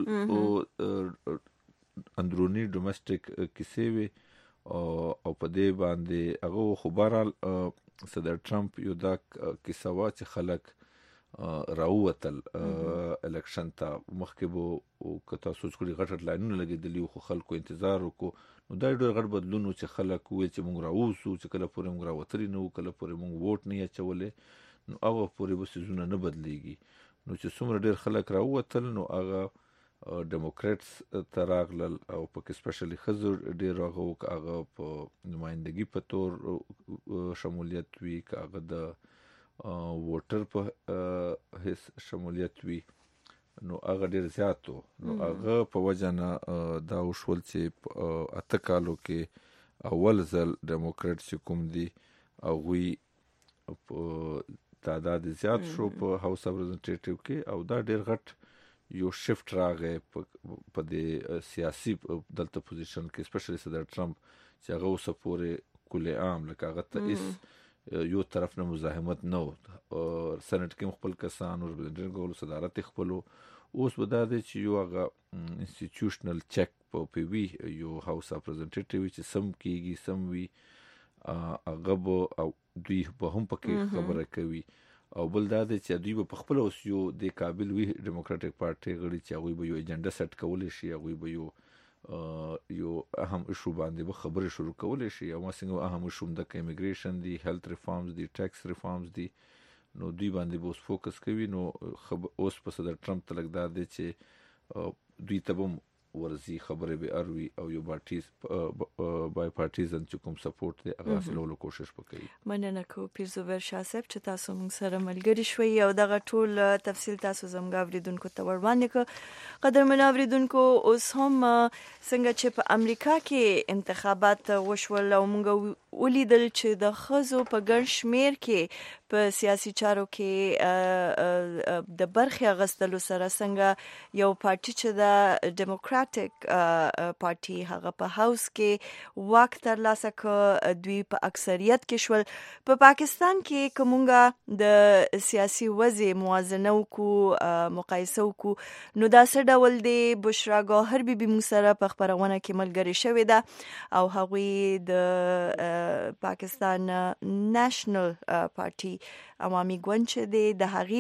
اندرونی ډومېسټک کیسې وي او په دې باندې هغه خو بهرحال صدر ټرمپ یو دا کیسه وا چې خلک راووتل الکشن ته مخکې به که تاسو څکړي غټ لاینونه لګېدلي خو خلکو انتظار وکړو نو دا ډېر غټ بدلون چې خلک وویل چې موږ راووسو چې کله پورې موږ راوتلي نه وو کله پورې موږ ووټ نه اچولې نو هغه پورې به څیزونه نه بدلیږي نو چې څومره ډېر خلک راووتل نو هغه ډیموکریټس ته راغلل او پکې سپیشلی ښځو ډېر هغه هغه په نمایندګي په تور شمولیت وي که هغه د ووټر په حیث شمولیت وي نو هغه ډېر زیات و نو هغه په وجه نه دا وشول چې اته کالو کې اول ځل ډیموکریټ چې کوم دي هغوی په تعداد زیات شو په هاوس اف ریپرزنټیټیو کې او دا ډېر غټ یو شفت راغی په د سیاسي دلته پوزیشن کې سپیشلی صدر ټرمپ چې هغه اوسه پورې کل عام لکه هغه ته هیڅ یو طرف نه مزاحمت نه و سنټ کې خپل کسان او ریپرزنټیټیو صدارت خپلو اوس به دا دی چې یو هغه انسټیټیوشنل چیک په پی وي یو هاوس اف ریپرزنټیټیو چې سم کیږي سم وي هغه به او دوی به هم پکې خبره کوي او بل دا دی چې دوی به په خپل اوس یو د قابل وي ډیموکراټک پارټي غړي چې هغوی به یو ایجنډا سیټ کولی شي هغوی به یو یو اهم ایشو باندې به خبرې شروع کولی شي او څنګه اهم ایشو د امیګریشن دی هیلث ریفارمز دی ټیکس ریفارمز دی نو دوی باندې به اوس فوکس کوي نو اوس په صدر ټرمپ تلک دا دی چې دوی ته به ورزي خبرې به اروي او یو پارټیز بای پارټیزن چې کوم سپورټ دی هغه حاصلولو کوشش وکړي. مننه کوم پیرزوبر شاه صاحب چې تاسو موږ سره ملګری شوي او دغه ټول تفصیل تاسو زموږ اوریدونکو ته ور باندې کو قدرمن اوریدونکو اوس هم څنګه چې په امریکا کې انتخابات وشول او موږ ولیدل چې د خزو په ګڼ شمیر کې په سیاسي چارو کې د برخې اغستلو سره څنګه یو پارټي چې د ډیموکراټک پارټي هغه په هاوس کې واک ترلاسه کړ دوی په اکثریت کې شول په پاکستان کې کومه د سیاسي وضع موازنه وکړو مقایسه وکړو نو دا څه ډول دی بشرا ګوهر بیبي موږ سره په خبرونه کې ملګری شوې ده او هغوی د پاکستان نېشنل پارټي عوامي ګوند چې دی د هغې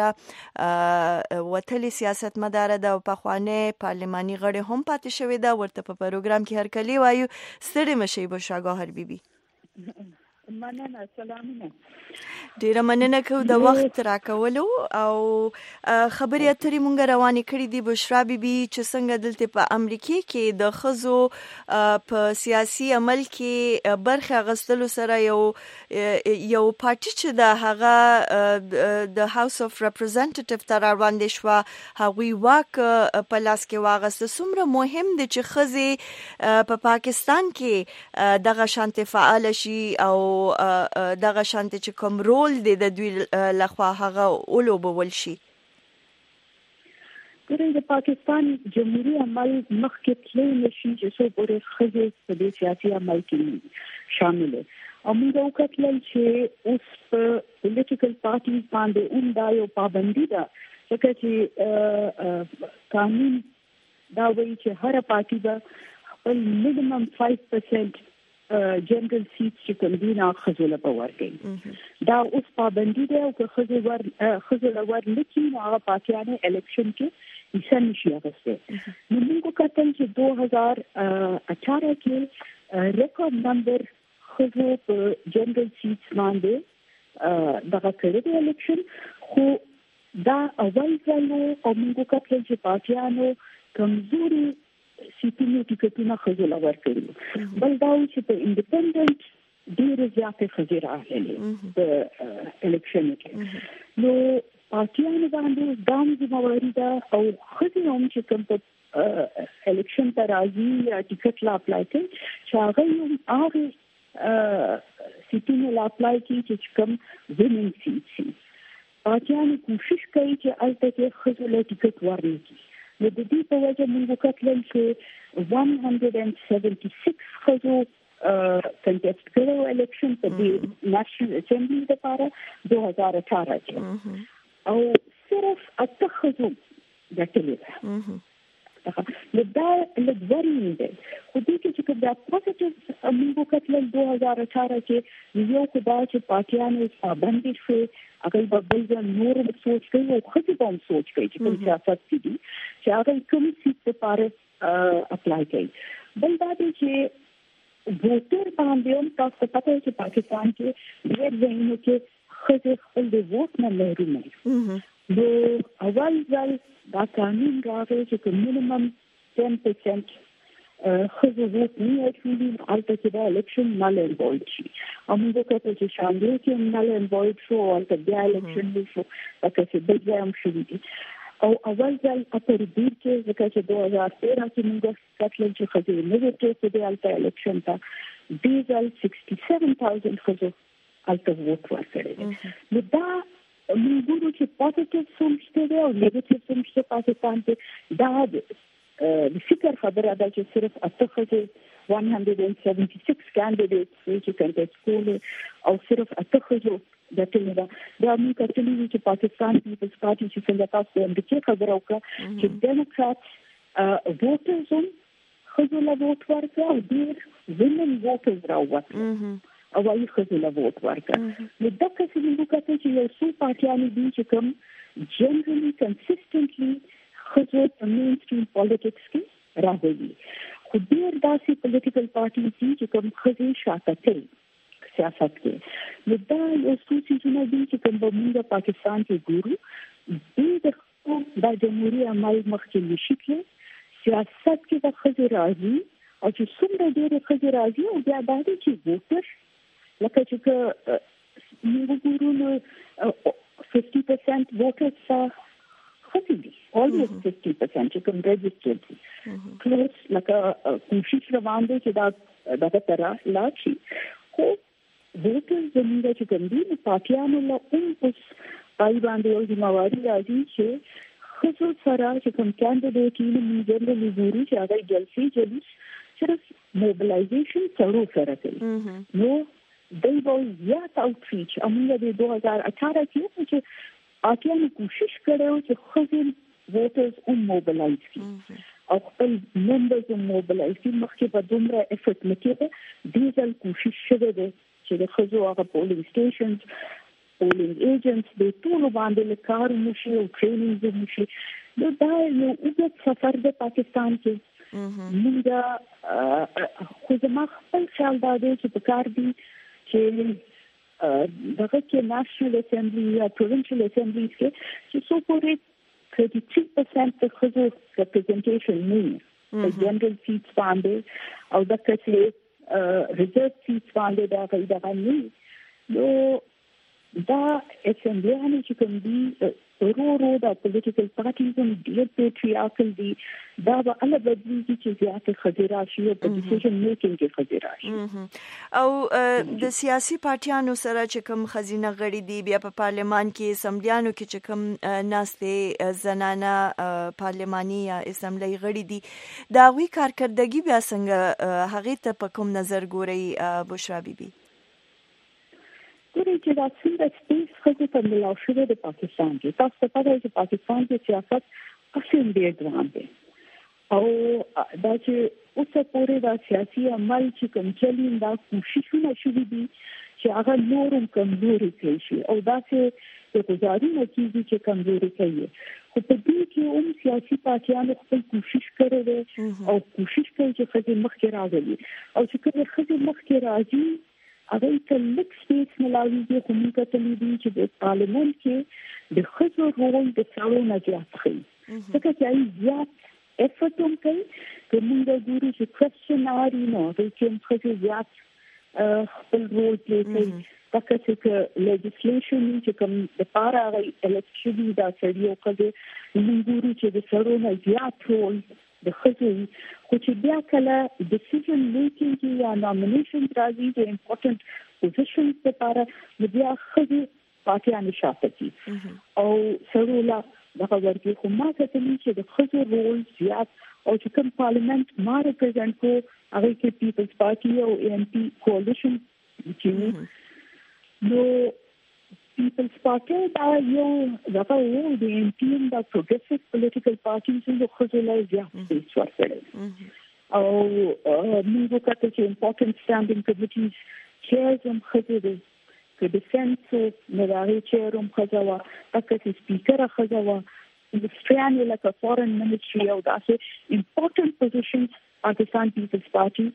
لپاره وتلي سیاست مداره ده او پخوانۍ پارلماني غړې هم پاتې شوې ده ورته په پروګرام کې هرکلی وایو ستړې مشئ بشرا ګوهر بیبي. مننه سلامونه ډیره مننه کوم د وخت راکولو او خبرې اترې مونږ روانې کړې دي بشرا بیبي چې څنګه دلته په امریکا کې د خزو په سیاسي عمل کې برخه اغستلو سره یو یو پارټي چې د هغه د هاوس اف ریپرزنټیټیو تر باندې شو هغوی واک په لاس کې واغسته څومره مهم دي چې خزي په پاکستان کې دغه شانتي فعال شي او دغه شانتي چې کوم رول دی د دوی لخوا هغه اولوبول شي. ګورئ د پاکستان جمهوریت عمل مخکې تللی نشي چې څو پورې ښځې په دې سیاسي عمل کې شامل دي او موږ وکتل چې اوس په پولیټیکل پارټیز باندې هم دا یو پابندي ده ځکه چې قانون دا وایي چې هر پارټي به خپل مینیمم پنځه پرسنټ جنرال سیټ چې کوم دي نه خزوله په ورکړي دا اوس پابندي ده او که خزو ور خزوله ور لکه نه هغه پاکستاني الیکشن کې حصہ نشي اخیسته نو موږ کتل چې دوه هزار اٹھارہ کې ریکارډ نمبر خزو په جنرال سیټ باندې دغه کړی دی الیکشن خو دا اول ځل او موږ کتل چې پاکستانو کمزوري سیټونو ټیکټونه خزوله ورکړي بل دا چې په انډیپندنت ډېر زیاتې خزې راغلي د الیکشن کې نو پارټیانو باندې ګام ذمہواري ده او خزې هم چې کوم په الیکشن ته راځي یا ټیکټ لا اپلای کوي چې هغه یو هغه سیټونو لا اپلای کوي چې کوم وینینګ سیټ شي پارټیانو کوشش کوي چې البته کې خزوله ټیکټ ورنکړي نو د دې په وجه موږ کتل چې one hundred seventy-six خزو کنټیسټ کړو الیکشن په دې نېشنل اسمبلی لپاره دوه هزار اټھارہ کې او صرف اته خزو ګټلې ده دا لږوري دی خو دې کې چې دا پوزټیو موږ کتل دوه هزار اټھارہ کې یو خدای چې پارټیانو پابندي شو هغه په بل ځای نور سوچ کوي او خو په سوچ کوي چې کوم سیاست دي چې هغه کوم څه لپاره اپلای کوي بل دا دی چې ووټر باندې هم تاسو پته چې پاکستان کې ډېر ځایونه کې خځې خپل د ووټ نه لري نو اول ځل دا قانون راغی چې مینیمم ټن پرسنټ خځې ووټ نه اچولي هلته چې دا الیکشن نل اینډ وایډ شي او موږ کتل چې شانګلې کې نل اینډ وایډ شو هلته بیا الیکشن وشو لکه چې بل ځای هم شوي دي او اول ځل اپر دیر کې ځکه چې دوه هزار تیرہ کې موږ کتل چې خځې نه ووټ کړي هلته الیکشن ته دې ځل سکسټي سیون تھاوزنډ خځو هلته ووټ ورکړی نو دا موږ ګورو چې پوزټیو سوچ دی او نیگیټیو سوچ په پاکستان کې دا د فکر خبره ده چې صرف اته خځې one hundred seventy-six candidates چې کنټیسټ کول او صرف اته خځو د ټول دا د امریکا ټلویزیون چې پاکستان پیپلز پارټي چې څنګه تاسو د امریکا خبره وکړه چې ډیموکرات ووټرز هم خځو له ووټ ورکړه او ډېر ویمن ووټرز راووتل او وايي خځو له ووټ ورکړه نو دا څه موږ کته چې یو څو پارټیانې دي چې کوم جنرالي کنسistently خځو په مین سټریم پالیټکس کې راغلي خو ډېر داسې پولیټیکل پارټیز دي چې کوم خځې شاته کوي سیاست کې نو دا یو څو څیزونه دي چې کوم موږ پاکستان کې ګورو دې د جمهوریت عمل مخکې نشي کېږي سیاست کې د خځې راځي او چې څومره ډېر خځې راځي او بیا دا دي چې ووټر لکه چې موږ ګورو نو fifty percent voters خځې دي almost fifty percent چې کوم registered دي کلوز لکه کوشش روان دی چې دا دغه طرح لا شي خو ووټر زموږ چې کوم دي نو پارټیانو له اون اوس پای باندې یو ذمہواري راځي چې خځو سره چې کوم کاندیدټ یې موږ جنرالي ګورو چې هغه جلسې جلوس صرف موبلایزیشن سره سره کوي نو دی بول زیات آوټریچ امونږ د دوه هزار اټھارہ کې چې پارټیانو کوشش کړو چې خځې ووټرز هم موبلایز کړي او خپل ممبرز هم موبلایز کړي مخکې په دومره افورت نه کېده دې ځل کوشش شوی دی چې د خځو هغه پولینګ سټیشنز پولینګ ایجنټس د ټولو باندې له کار وشي او ټریننګ وشي نو دا یو اوږد سفر دی پاکستان کې موږ خو زما خپل خیال دا دی چې په کار دي چې دغه کې نېشنل اسمبلی یا پروینشل اسمبلیز کې چې څو پورې thirty-three percent د خځو ریپرزنټیشن نه په جنرال سیټس باندې او د کسې ریزرو سیټس باندې دا غي دا نه نو دا اسمبلی چې کوم دي ورو ورو د پولیټیکل پارټیز هم ډېر پیټریارکل دي دا به الله بدلیږي چې زیات خځې راشي او په ډیسیژن میکینګ کې خځې راشي او د سیاسي پارټیانو سره چې کوم خزینه غړي دي بیا په پارلمان کې اسمبلیانو کې چې کوم ناسته زنانه پارلماني یا اسمبلی غړي دي دا وی کارکردګي بیا څنګه هغه ته په کوم نظر ګوري بشرا بیبي ګورې چې دا څنګه سپیس خځې په ملاو شوې د پاکستان کې تاسو ته پته چې پاکستان کې سیاست اصل ډېر ګران دی او دا چې اوسه پورې دا سیاسي عمل چې کوم چلی دا کوششونه شوي دي چې هغه نورم کمزوري کوي او دا چې د گزارونه کیږي چې کمزوري کوي خو په دې کې هم سیاسي پارټیانو خپل کوشش کړی دی او کوشش کوي چې خځې مخکې راغلي او چې کله خځې مخکې راځي هغه ته لږ سپیس ملاوي دي خو موږ کتلی دي چې د پارلمان کې د ښځو رول د سړو نه زیات ښي ځکه چې هغوی زیات افورټ هم کوي که موږ ګورو چې کوېسچنار وي نو هغوی کې هم ښځې زیات خپل رول پلی کوي لکه چې لیجسلیشن چې کوم دپاره هغوی الکټ شوي دا سړي او ښځې موږ ګورو چې د سړو نه زیات رول د خځو خو چې بیا کله ډیسیژن میکینګ یا نامینیشن راځي د امپورټنت پوزیشنز لپاره نو بیا خځې پارټیانې شاته دي او سړو لا دغه ورګي خو ما کتلي چې د خځو رول زیات او چې کوم پارلیمنت ما ریپرزینټ کو هغه کې پیپلز پارټي او ای ان پی کولیشن چې نو پیپلز پارټي دا یو دغه یو د ای ان پی د پروګریسیو پولیټیکل پارټیز د خزولای زیات سپیس ورکړي او موږ کته چې امپورټنت سټانډینګ کمیټیز چیرز هم خزوي که ډیفنس نړۍ چیرم خزوا تکه سپیکر خزوا industrial like a foreign ministry او داسې important positions پاکستان پیپلز پارټي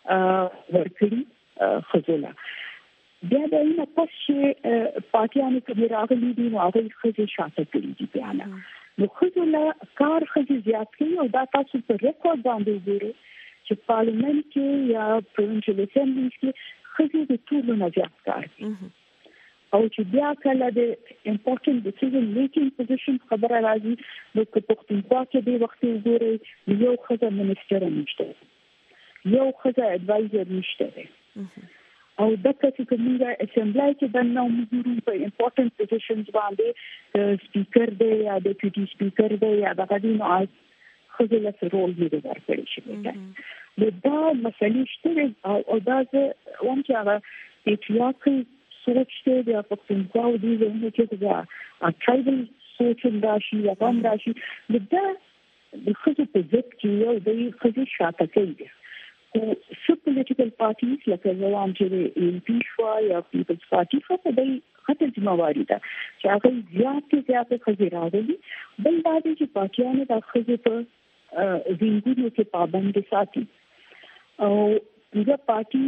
ورکړي خزولا بیا د اینه پس چې پارټیانو کې راغلي دي نو هغه خزې شاته کړي دي بیا نو خزولا کار خزې زیات کوي او دا تاسو په ریکورډ باندې وګورئ چې پارلیمنت کې یا پروینشل اسمبلیز کې خزې د ټولو نه زیات کار کوي او چې بیا کله د امپورټنت ډیسیژن میکینګ پوزیشن خبره راځي نو په پښتونخوا کې د وخت وګورئ یو خزه منسټر نشته یو خزه اډوایزر نشته او دغه چې کومه اسمبلی کې د نو مزورو په امپورټنت پوزیشنز باندې سپیکر دی یا ډیپټي سپیکر دی یا د غوډینو خزه له رول دی ورکړي شي نو دا مسلې شته او دا ووم چې هغه اتیاکي سوچته د پښتونخوا او د زموږ کې دا ټرایبل سوچ راشي یا هم راشي دا د خزو په ځکه چې یو د خزو شاته کوي او څو پولیټیکل پارټیز لکه ځوان چې ام پی شو یا پیپلز پارټي خو په دې خاطر ځمواري ده چې هغه زیات زیات خزو راغلي بل دا چې پارټیانو د خزو په زینګونو کې پابند ساتي او دا پارټي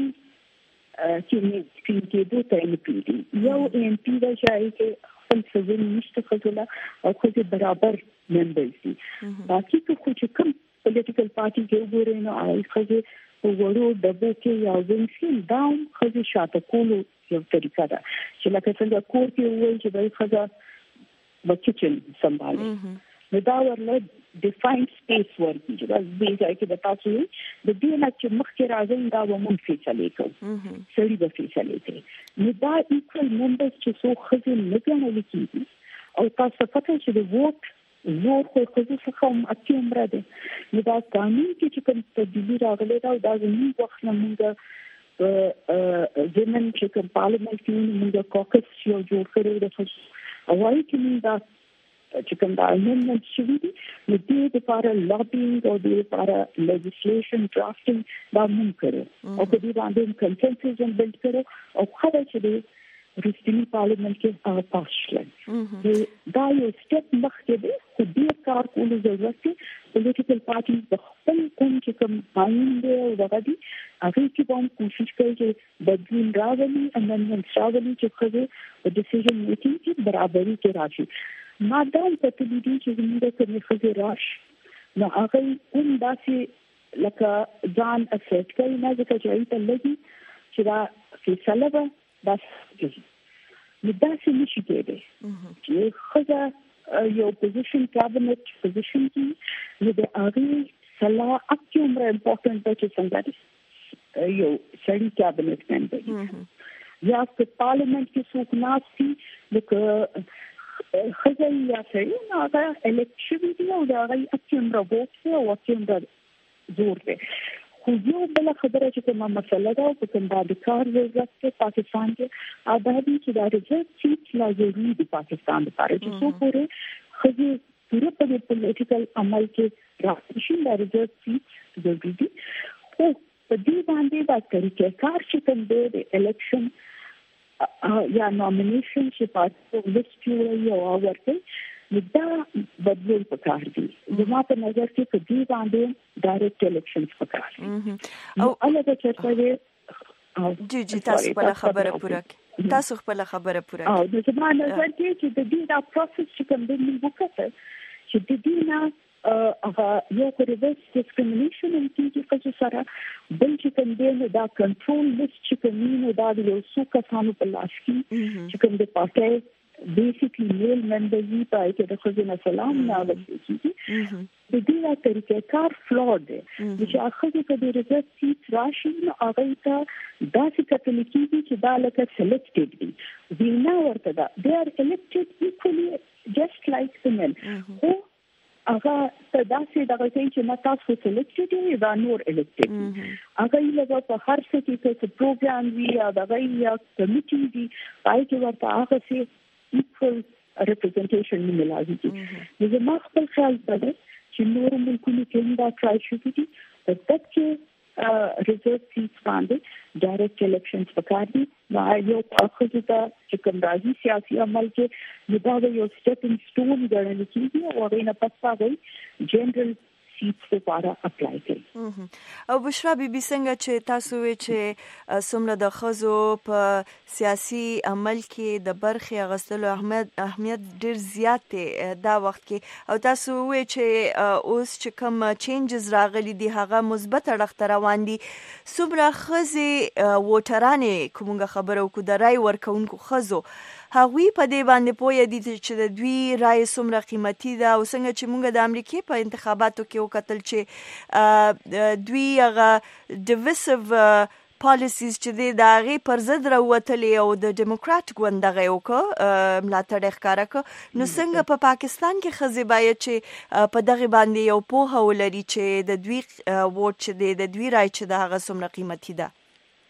چې کې دوه ټایم پیډي یو ام پی دا شای کې خپل سوزن نشته خزولا او خو برابر ممبرز دي باقي خو چې کوم پولیټیکل پارټي کې وګورئ نو هغه خو ورو دبو کې یا ونسین داون خو شاته کولو یو طریقه ده چې لکه څنګه کور کې وایي چې د خزه بچچن سمبالي نو دا ورله ډیفاین سپیس ورکی چې دا د ځای کې د تاسو د دې نه چې مخکې راځي دا به مونږ فیصله کوو سړي به فیصله کوي نو دا ایکوال ممبرز چې څو خزې نه ګڼل کېږي او تاسو پته چې د ووټ زور خو خزې څخه هم اتي عمره ده نو دا قانون کې چې کوم تبدیلي راغلی دا دا زموږ وخت نه مونږ زمن چې کوم پارلیمنت کې مونږ کوکس یو جوړ کړی د او وايي چې دا چې کوم دا امندمنت شوی دی نو دې لپاره لابینګ او دې لپاره لیجسلیشن ډرافټینګ دا موږ کړو او په دې باندې کنسنسس هم بلډ کړو او خبره چې د رښتینی پارلیمنت کې هغه پاس شول دا یو سټپ مخکې دی خو دې کار کولو ضرورت دی پولیټیکل پارټیز د خپل کوم چې کوم قانون دی او دغه دی هغه کې هم کوشش کوي چې بدلون راولي امندمنت راولي چې خو د ډیسیژن میکینګ کې برابرۍ کې راشي ما دا په دې چې زموږ کومې خزې راش نو هغه هم داسې لکه ځان اسټ کوي نه ځکه چې ایته لګي چې دا فیصله به داسې نو داسې نشي کېدی چې خزه یو پوزیشن کابینټ پوزیشن کې نو د هغې سلا اکي عمره امپورټنټ ده چې څنګه دی یو سړي کابینټ ممبر یا په پارلیمنت کې څوک ناست دي لکه خزه یا سړي نو هغه الیکشن دی او دا هغه اکي عمره ووټ دی او اکي عمره زور دی خو یو بل خبره چې کومه مسله ده په کوم باندې کار ضرورت دی پاکستان کې آبادی چې دا ریزرچ سیټ لا ضروري دی پاکستان لپاره چې څو پورې خزه پوره په پولیټیکل عمل کې راځي دا ریزرچ سیټ ضروري دي خو په دې باندې دا طریقې کار چې کوم دی د الیکشن یا نومینیشن چې پاتې لیست جوړوي او ورته دا بدلول پکار دي زما په نظر کې په دې باندې ډایرکټ الیکشنز پکار دي او الګا چرته جی جی تاسو په خبره پوره تاسو خپل خبره پوره او د زما نظر کې چې د دې دا پروسس چې کوم دی موږ وکړو چې د دې نه هغه یو ریورس ډیسکریمینیشن ان کې چې سره بل چې کوم دی دا کنټرول لیست چې کوم دا د یو څو کسانو په لاس کې چې کوم د پارټي بیسیکلی میل ممبرز پای کې د خزینه سلام نه وکړي د دې طریقې کار فلوډ دی چې اخر کې د ریزرچ سیټ راشي نو هغه ته داسې کتل کېږي چې دا لکه سلیکټډ دي وینا ورته دا they are elected equally just like the men خو هغه تداسې دغه چې نه تاسو سلیکټ دي دا نور الکټډ هغه یې په هر څه کې څه پروګرام وی یا دغه یا کمیټي دي پای کې ورته هغه سي ایکوال ریپرزنټیشن نه ملایي دي زه ما خپل خیال ده چې نور ملکونو کې دا ټرای شوی دي د تک ریزرو سیټس باندې ډایرکټ الیکشنز وکړ دي دا یو اخذ ته چې کوم راځي سیاسي عمل کې دا یو سټیپینګ سټون ګڼل کېږي او هغه نه پس هغه جنرال سیټس لپاره اپلای کوي. او بشرا بي بي څنګه چې تاسو وی چې څومره د خزو په سیاسي عمل کې د برخې اغستلو اهمیت اهمیت ډیر زیات دی دا وخت کې او تاسو وی چې اوس چې کوم چینجز راغلي دي هغه مثبت اړخ روان دي څومره خزي ووټرانې کومه خبره وکړو د رای ورکونکو خزو هغوی په دې باندې پوهه دي چې د دوی رای څومره قیمتي ده او څنګه چې موږ د امریکای په انتخاباتو کې وکتل چې دوی هغه ډیویسیو پالیسیز چې د هغې پر ضد راوتلې او د ډیموکرات ګوند دغه یې وکړه ملاتړ یې ښکاره کړه نو څنګه په پاکستان کې ښځې باید چې په دغې باندې یو پوهه ولري چې د دوی ووټ چې دی د دوی رای چې ده هغه څومره قیمتي ده.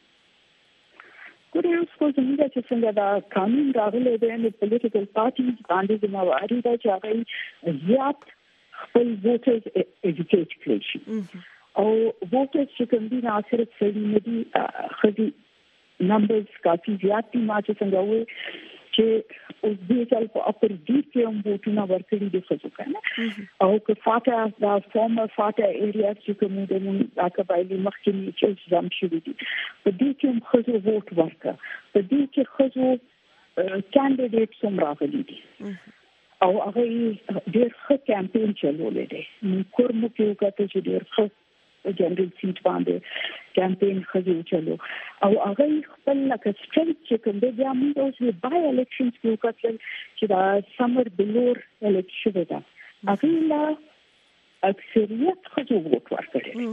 ګورې اوس خو زموږ چې څنګه دا قانون راغلی دی نو پولیټیکل پارټیز باندې ذمہواري ده چې هغوی زیات خپل ووټرز ایجوکیټ کړي شي او ووټرز چې کوم دي نه صرف سړي نه دي ښځې نمبرز کافي زیات دي ما چې څنګه وایي چې اوس دې ځل په اپر ډي کې هم ووټونه ورکړي دي ښځو کنه او که فاټا دا فارمر فاټا ایریا چې کوم د موږ قبایلي مخکې چې ځم شوي دي په دې کې هم ښځو ووټ ورکړه په دې کې ښځو کاندیډیټس هم راغلي دي او هغه ډېر ښه کمپین چلولی دی کورمو کې وکړه چې ډېر ښه جنرال سیټ باندې کمپین خزو چلو او هغه خپل لکه سټریټ چې کوم دی بیا موږ اوس بای الیکشنز کې وکړل چې دا سمر بلور الیکشن ده هغه لا اکثریت خزو ووټ ورکړي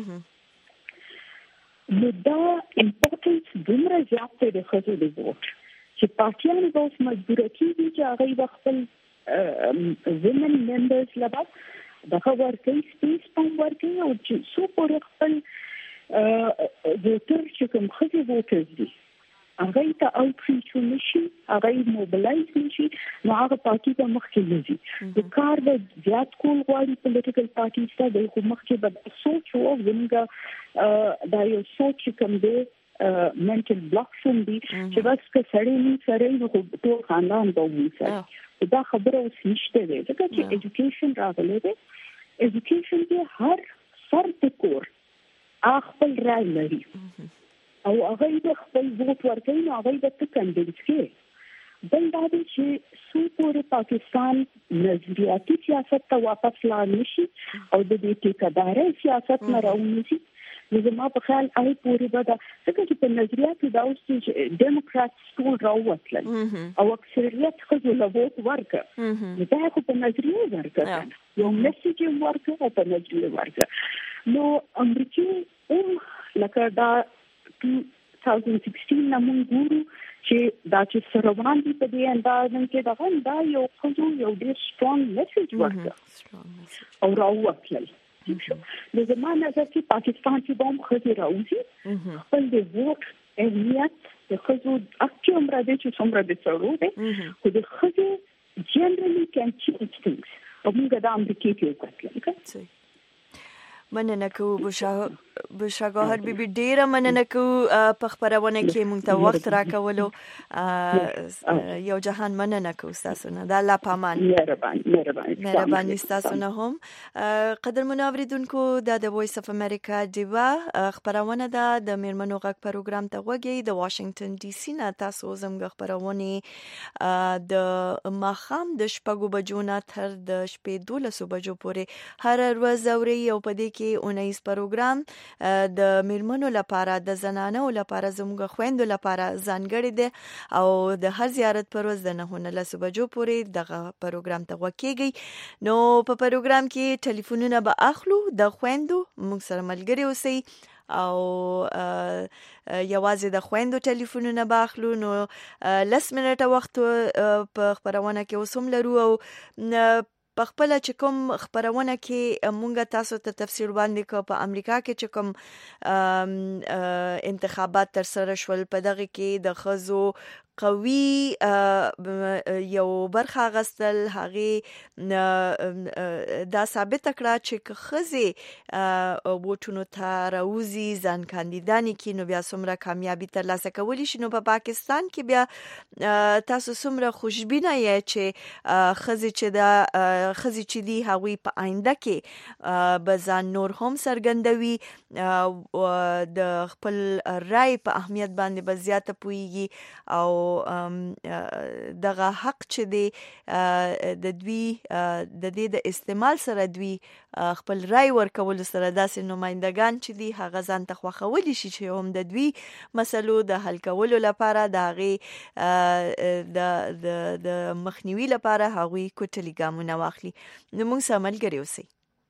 نو دا امپورټنس دومره زیات دی د خزو د ووټ چې پارټیان به اوس مجبور کېږي چې هغه خپل ویمن ممبرز لپاره د خبر کې سپیس پم ورکي او چې څو پورې خپل ووټر چې کوم خزي ووټرز دي هغه ته اوټریچ ونشي هغه موبلایز نشي نو هغه پارټي ته مخکې لږي د کار د زیات کول غواړي پولیټیکل پارټیز ته د خو مخکې به سوچ او زموږ دا یو سوچ کوم دی منټل بلاکس هم دي چې بس که سړی نه سړی نو ټول خاندان به وموسه دا خبره اوس نشته دی ځکه چې ایجوکیشن راغلی دی ایجوکیشن کې هر فرد کور خپل رای لري او هغه د خپل ووټ ورکوي نو هغه به څه کنډینس کوي بل دا دی چې څو پورې پاکستان نظریاتي سیاست ته واپس لاړ نشي او د دې ټیکهدارۍ سیاست نه راونیسي نو زما په خیال هغه پورې به دا څنګه چې په نظریاتو دا اوس چې ډیموکرات ټول راووتل او اکثریت خزو له ووټ ورکړه دا خو په نظریه ورکړه یو میسج یې ورکړه او په نظریه ورکړه نو امریکای هم لکه دا دوه هزار شپږ نه مونږ ګورو چې دا چې سروان دي په دې انداز کې دا دا یو خزو یو ډېر سترونګ میسج ورکړه او راووتل د زمانه نظر کې پاکستان چې بم خزي راوځي خپل د ووټ اهمیت د خزو اکه عمر دې چې څومره د څورو دي خو د خزو جنرالي کین چینج ثینګز او موږ د امریکای کې وکړل مننه کوو بشا بشا ګوهر بي بي ډیره مننه کوو په خبرونه کې مونږ ته وخت راکولو یو جهان مننه کوو تاسو نه د الله پامان مهرباني مهرباني مهرباني تاسو نه هم قدر منوریدونکو د وایس اف امریکا دیوا خبرونه د میرمنو غږ پروګرام ته وګي د واشنگټن ډي سي نه تاسو زموږ خبرونه د ماخام د شپږو بجو نه تر د شپې دولسو بجو پورې هر ورځ اوري او په دې کې اونیز پروګرام د میرمنو لپاره د زنانو لپاره زموږ خويندو لپاره ځانګړي دي او د هر زیارت پر ورځ د نه لسو بجو پورې دغه پروګرام ته وکیږي نو په پروګرام کې ټلیفونونه به اخلو د خويندو موږ سره ملګری اوسئ او یوازې د خويندو ټلیفونونه باخلو نو لس منټه وخت په خبرونه کې اوسم لرو او په خپل چې کوم خبرونه کې مونږ تاسو ته تفسیر باندې کو په امریکا کې چې کوم انتخابات تر سره شول په دغه کې د خزو قوي یو برخه غستل هغه دا ثابت کړه چې خزي ووټونو ته راوځي ځان کاندیدانی کې نو بیا څومره کامیابی ترلاسه کولی شي. نو په پاکستان کې بیا تاسو څومره خوشبینه یې چې خزي چې دا خزي چې دی هغوی په آینده کې به ځان نور هم سرګندوي او د خپل رائے په اهمیت باندې به زیاته پويږي او دغه حق چې دی د دوی د دې د استعمال سره دوی خپل رائے ورکول سره داسې نمائندگان چې دی هغه ځان ته خوښولي شي چې هم د دوی مسلو د حل کولو لپاره د هغه د د د مخنیوي لپاره هغوی کوټلي ګامونه واخلي. نو موږ سره ملګري اوسئ.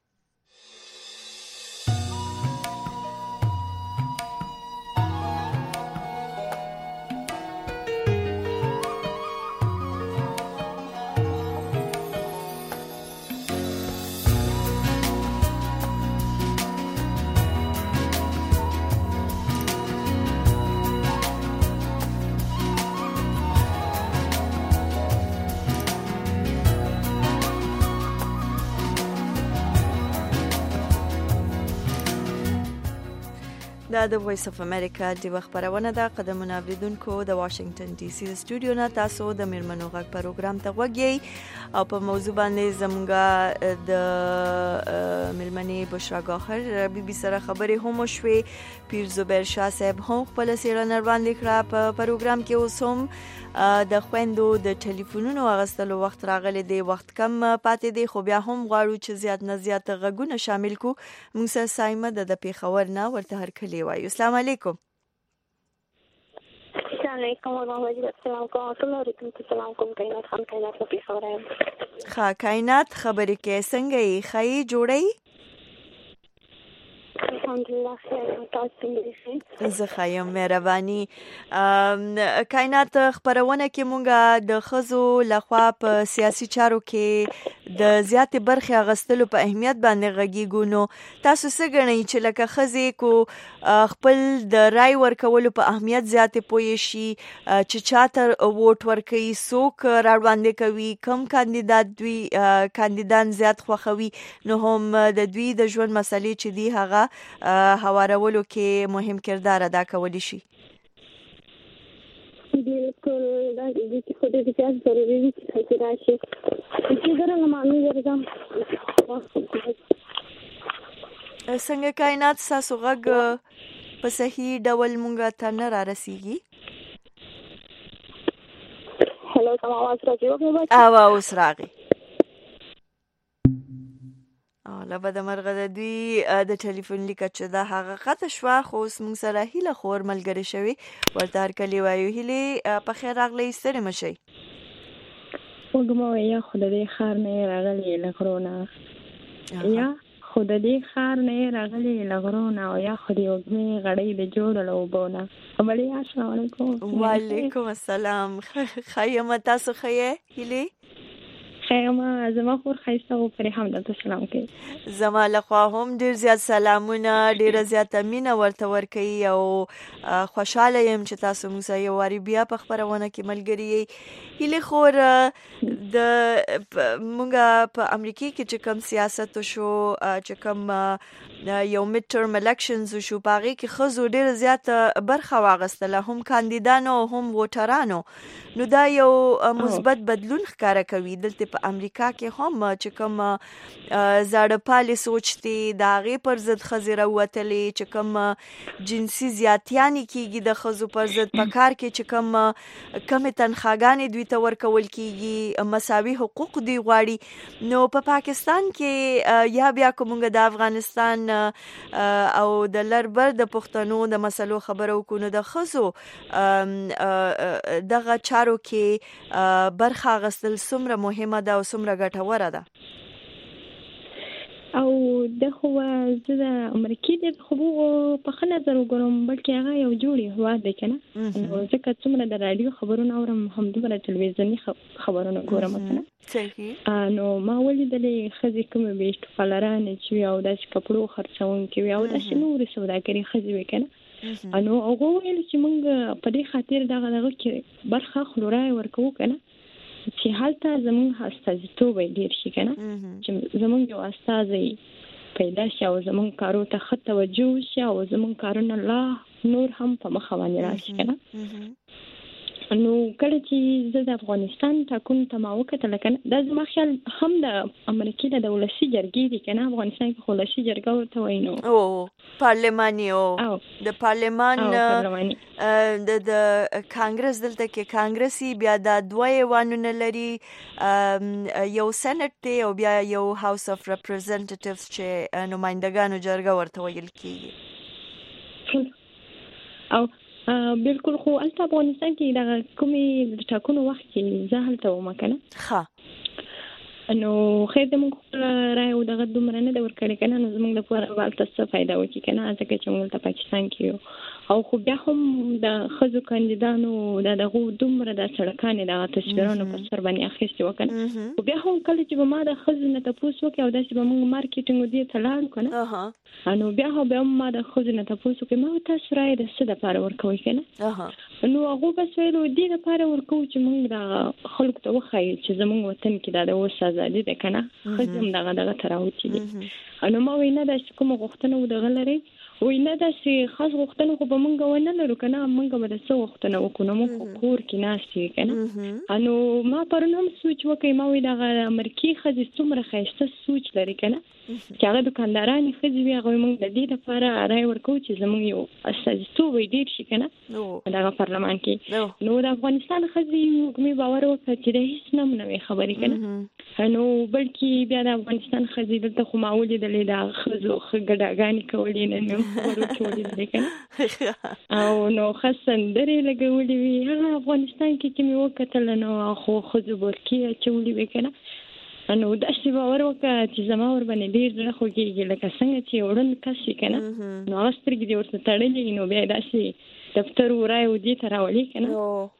دا د وایس اف امریکا د خبرونه ده. قدمونه اوریدونکو د واشنگټن ډي سي سټوډیو نه تاسو د میرمنو غږ پروګرام ته وګورئ او په موضوع باندې زموږه د میرمنې بشرا گاهر بي بي سره خبرې هم شوې. پیر زبیر شاه صاحب هم خپل سیرنر باندې کړه په پروګرام کې. اوس هم د خويندو د ټلیفونونو اغستلو وخت راغلی دی، وخت کم پاتې دی، خو بیا هم غواړو چې زیات نه زیات غږونه شامل کو. موږ سره سایمه د پیښور نه ورته هر کلی وایو. السلام علیکم. السلام علیکم ورحمۃ اللہ. السلام علیکم وعلیکم السلام کوم کائنات خان کائنات په پیښور یم. ښه کائنات خبرې کې څنګه یې خی جوړی؟ الحمدلله خیر تاسو څنګه؟ زه خایم مهرباني. کائنات خبرونه کې مونږه د خزو لخوا په سیاسي چارو کې د زیات برخه اغستلو په اهمیت باندې غږیږو. نو تاسو څه ګڼئ چې لکه خزي کو خپل د رائے ورکولو په اهمیت زیات پوي شي چې چاتر ووټ ورکوي، څوک راوړاندې کوي، کم کاندیدات دوی کاندیدان زیات خوښوي، نو هم د دوی د ژوند مسلې چې دی هغه هوارولو کې مهم کردار ادا کولی شي. بالکل دا د دې په دې کې ضروري دي چې راشي چې ګرانه مانو ورځم. څنګه کائنات تاسو غږ په صحیح ډول مونږه ته نه را رسیږي؟ هلو کوم आवाज راځي؟ او اوس راغی. لبا د مرغه د دوی د ټلیفون لیکه چې دا هغه قطع شوه، خو اوس موږ سره هیله خور ملګرې شوې. ورته هر کلی وایو. هیلې په خیر راغلی، ستړې مه شئ. وږمه یا خو د دې ښار نه راغلې له غرونه، یا خو د دې ښار نه راغلې له غرونه، او یا خو د وږمې غړۍ د جوړ له اوبو نه. بلې السلام علیکم. وعلیکم السلام. ښه یم، تاسو ښه یې هیلې؟ خیمه زما خور خیسته او پرې هم د سلام کوي. زما لخوا هم ډیر زیات سلامونه، ډیر زیات مینه ورته ورکوي او خوشاله یم چې تاسو موږ سره یو واری بیا په خبرونه کې ملګری یې. هیله خور د موږ په امریکا کې چې کوم سیاست شو، چې کوم یو میډ ټرم الیکشنز شو، پاغي کې خزو ډیر زیات برخه واغستله، هم کاندیدانو هم ووټرانو. نو دا یو مثبت بدلون ښکاره کوي. دلته په امریکا کې هم چې کوم زاړه پالي سوچ دي د هغې پر ضد ښځې راوتلې، چې کوم جنسي زیاتیانې کېږي د ښځو پر ضد، په کار کې چې کوم کمې تنخواګانې دوی ته ورکول کېږي، مساوي حقوق دوی غواړي. نو په پاکستان کې یا بیا که موږ د افغانستان او د لربر د پښتنو د مسلو خبره وکړو، نو د ښځو دغه چارو کې برخه اخیستل څومره مهمه ده او څومره ګټوره ده؟ او د خو د امریکای د خو په خنه نظر وګورم بلکې هغه یو جوړي هوا ده کنه نو ځکه څومره د رادیو خبرونه اورم هم د تلویزیونی خبرونه ګورم مثلا صحیح نو ما ولیدلې خزي کوم بیشت فلران چې او د کپړو خرڅون کې او د نور سوداګری خزي وکنه انو هغه ویل چې موږ په دې خاطر دغه دغه کې برخه خلورای ورکو کنه چې حالت زمون استازیتوب ډیر شي کنه چې زمون یو استازي پیدا شي او زمون کارو ته خط توجه شي او زمون کارونه الله نور هم په مخ باندې راشي کنه نو کله چې زه د افغانستان ټاکون ته ما وکتل کنه د زما خیال هم د امریکای د ولسی جرګې دي کنه افغانستان کې ولسی جرګه ورته وینو او پارلماني او د پارلمان د د کانګرس دلته کې کانګرسي بیا د دوه وانونه لري یو سېنات دی او بیا یو هاوس اف ریپرزنټیټیوز چې نمائندګانو جرګه ورته ویل کیږي او بالکل خو البته افغانستان کې د کومې ټاکنو وخت کې زه هلته وم کنه ښه نو خیر د موږ راي او دغه دومره نه د ورکړې کنه نو زموږ د پوره والته څه فائدہ وکړي کنه ځکه چې موږ ته پاکستان کې او خو بیا هم د خزو کاندیدانو د دغه دومره د سړکانې د تصویرونو په سر باندې اخیستي وکنه خو بیا هم کله چې ما د خزو نه تاسو وکړ او د چې موږ مارکیټینګ دی ته لاړ کنه انو بیا هم بیا ما د خزو نه تاسو کې ما تاسو راي د څه د لپاره ورکوي کنه نو هغه بس ویلو دی د لپاره ورکو چې موږ د خلکو ته وخایو چې زموږ وطن کې د اوس ازادي ده کنه خزم دغه دغه تراوتی دي انو ما وینا د کوم غوښتنه و دغه لري وینا د سي خاص غوښتنه خو به مونږ ونه لرو کنه مونږ به د څه غوښتنه وکړو مونږ کور کې ناشتي کنه انو ما پرونم سوچ وکي ما وی د امریکای خزي څومره خیسته سوچ لري کنه چې هغه دکانداران خزي بیا غوي مونږ د دې لپاره راي ورکو چې زموږ یو استازیتوب ډیر شي کنه دغه پارلمان کې نو د افغانستان خزي موږ باور وکړ چې د هیڅ نه منوي خبرې کنه نو بلکې بیا د افغانستان خزي دلته خو معولې د لیدا خزو خګډاګانی کولې نه نو ورچولې ده کنه او نو خاصن درې لګولې وی هغه افغانستان کې چې مې وکتل نو خو خزو ورکی چولې وکنه انو د شی باور وکړه چې زما ور باندې ډیر زړه خوږیږي لکه څنګه چې وړن کسي کنه نو واسترګې دې ورته تړلې نو بیا داسې دفتر ورای و دې تراولې کنه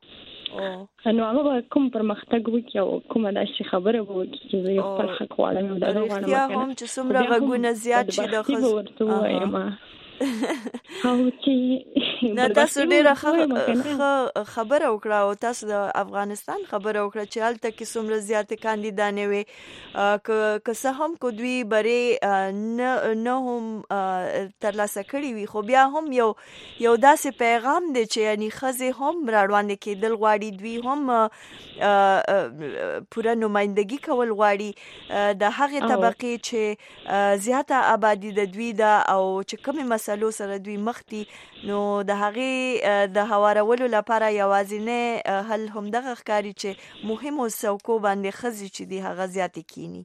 او نو هغه کوم پرمختګ وکړي او کومه داسې خبره وکړي چې یو خپل حق غواړم او دا غواړم کنه هم چې څومره غوونه زیات شي د خزو ورته وایم او چې نه تاسو ډیره خبره وکړه او تاسو د افغانستان خبره وکړه چې حالت کې څومره زیات کاندیدانې وي که څه هم کو دوی بری نه نه هم ترلاسه کړی وي خو بیا هم یو یو داسې پیغام دی چې یعنی خزه هم راړوند کېدل غواړي دوی هم پوره نمائندګي کول غواړي د هغه طبقه چې زیاته آبادی د دوی دا او چې کومه مسلو سره دوی مخ دي نو د هغه د هوارولو لپاره یوازینه حل هم دغه ښکاری چې مهمو څوکو باندې خزي چې دی هغه زیات کینی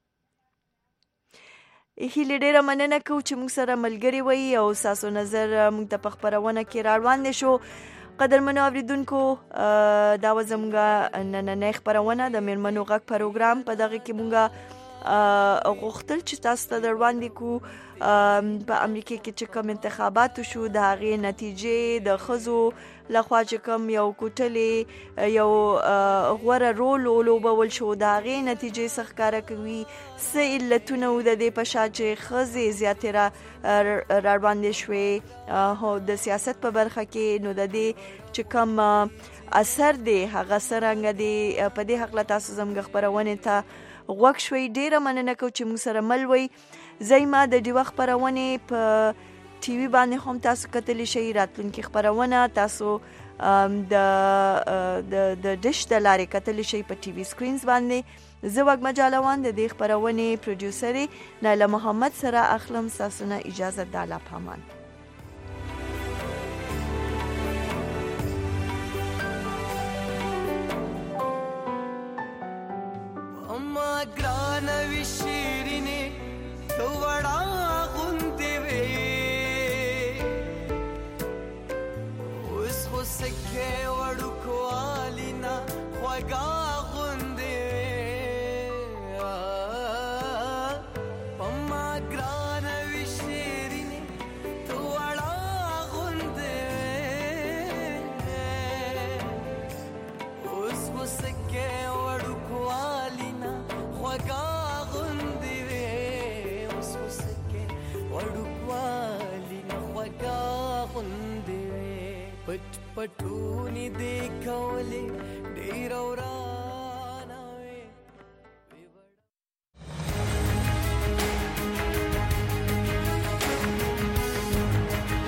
هیله ډیره مننه کوم چې موږ سره ملګری وي او تاسو نظر موږ ته په خبرونه کې راوړاندې شو قدرمنو اوریدونکو دا وزمګه نن خبرونه د میرمنو غږ پروګرام په دغه کې موږ غوښتل چې تاسو ته دروازې کو په امریکا کې چې کوم انتخابات شو د هغې نتیجې د خزو لخوا چې کوم یو کوټلې یو غوره رول ولوبول شو د هغې نتیجې څخه ښکاره کوي څه علتونه و د دې په شا چې ښځې زیاتې را راباندې شوې هو د سیاست په برخه کې نو د دې چې کوم اثر دی هغه څرنګه دی په دې هکله تاسو زموږ خپرونې ته غوږ شوي ډیره مننه کوم چې موږ سره مل وئ زایما د دې وخت خپرونې په ټي وي باندې هم تاسو کتلی شئ راتلونکي خپرونه تاسو د د د ډیش د لارې کتلی شئ په ټي وي سکرینز باندې زه وګ مجالوان د دې خپرونې پروډوسري نایله محمد سره اخلم تاسو نه اجازه داله پامان ګران وی شیرینه تو وړا غوندې وې اوس خو سکه وړو کوالینا خوګا غوندې وې پما پټ پټونی دی کولې ډیر اورا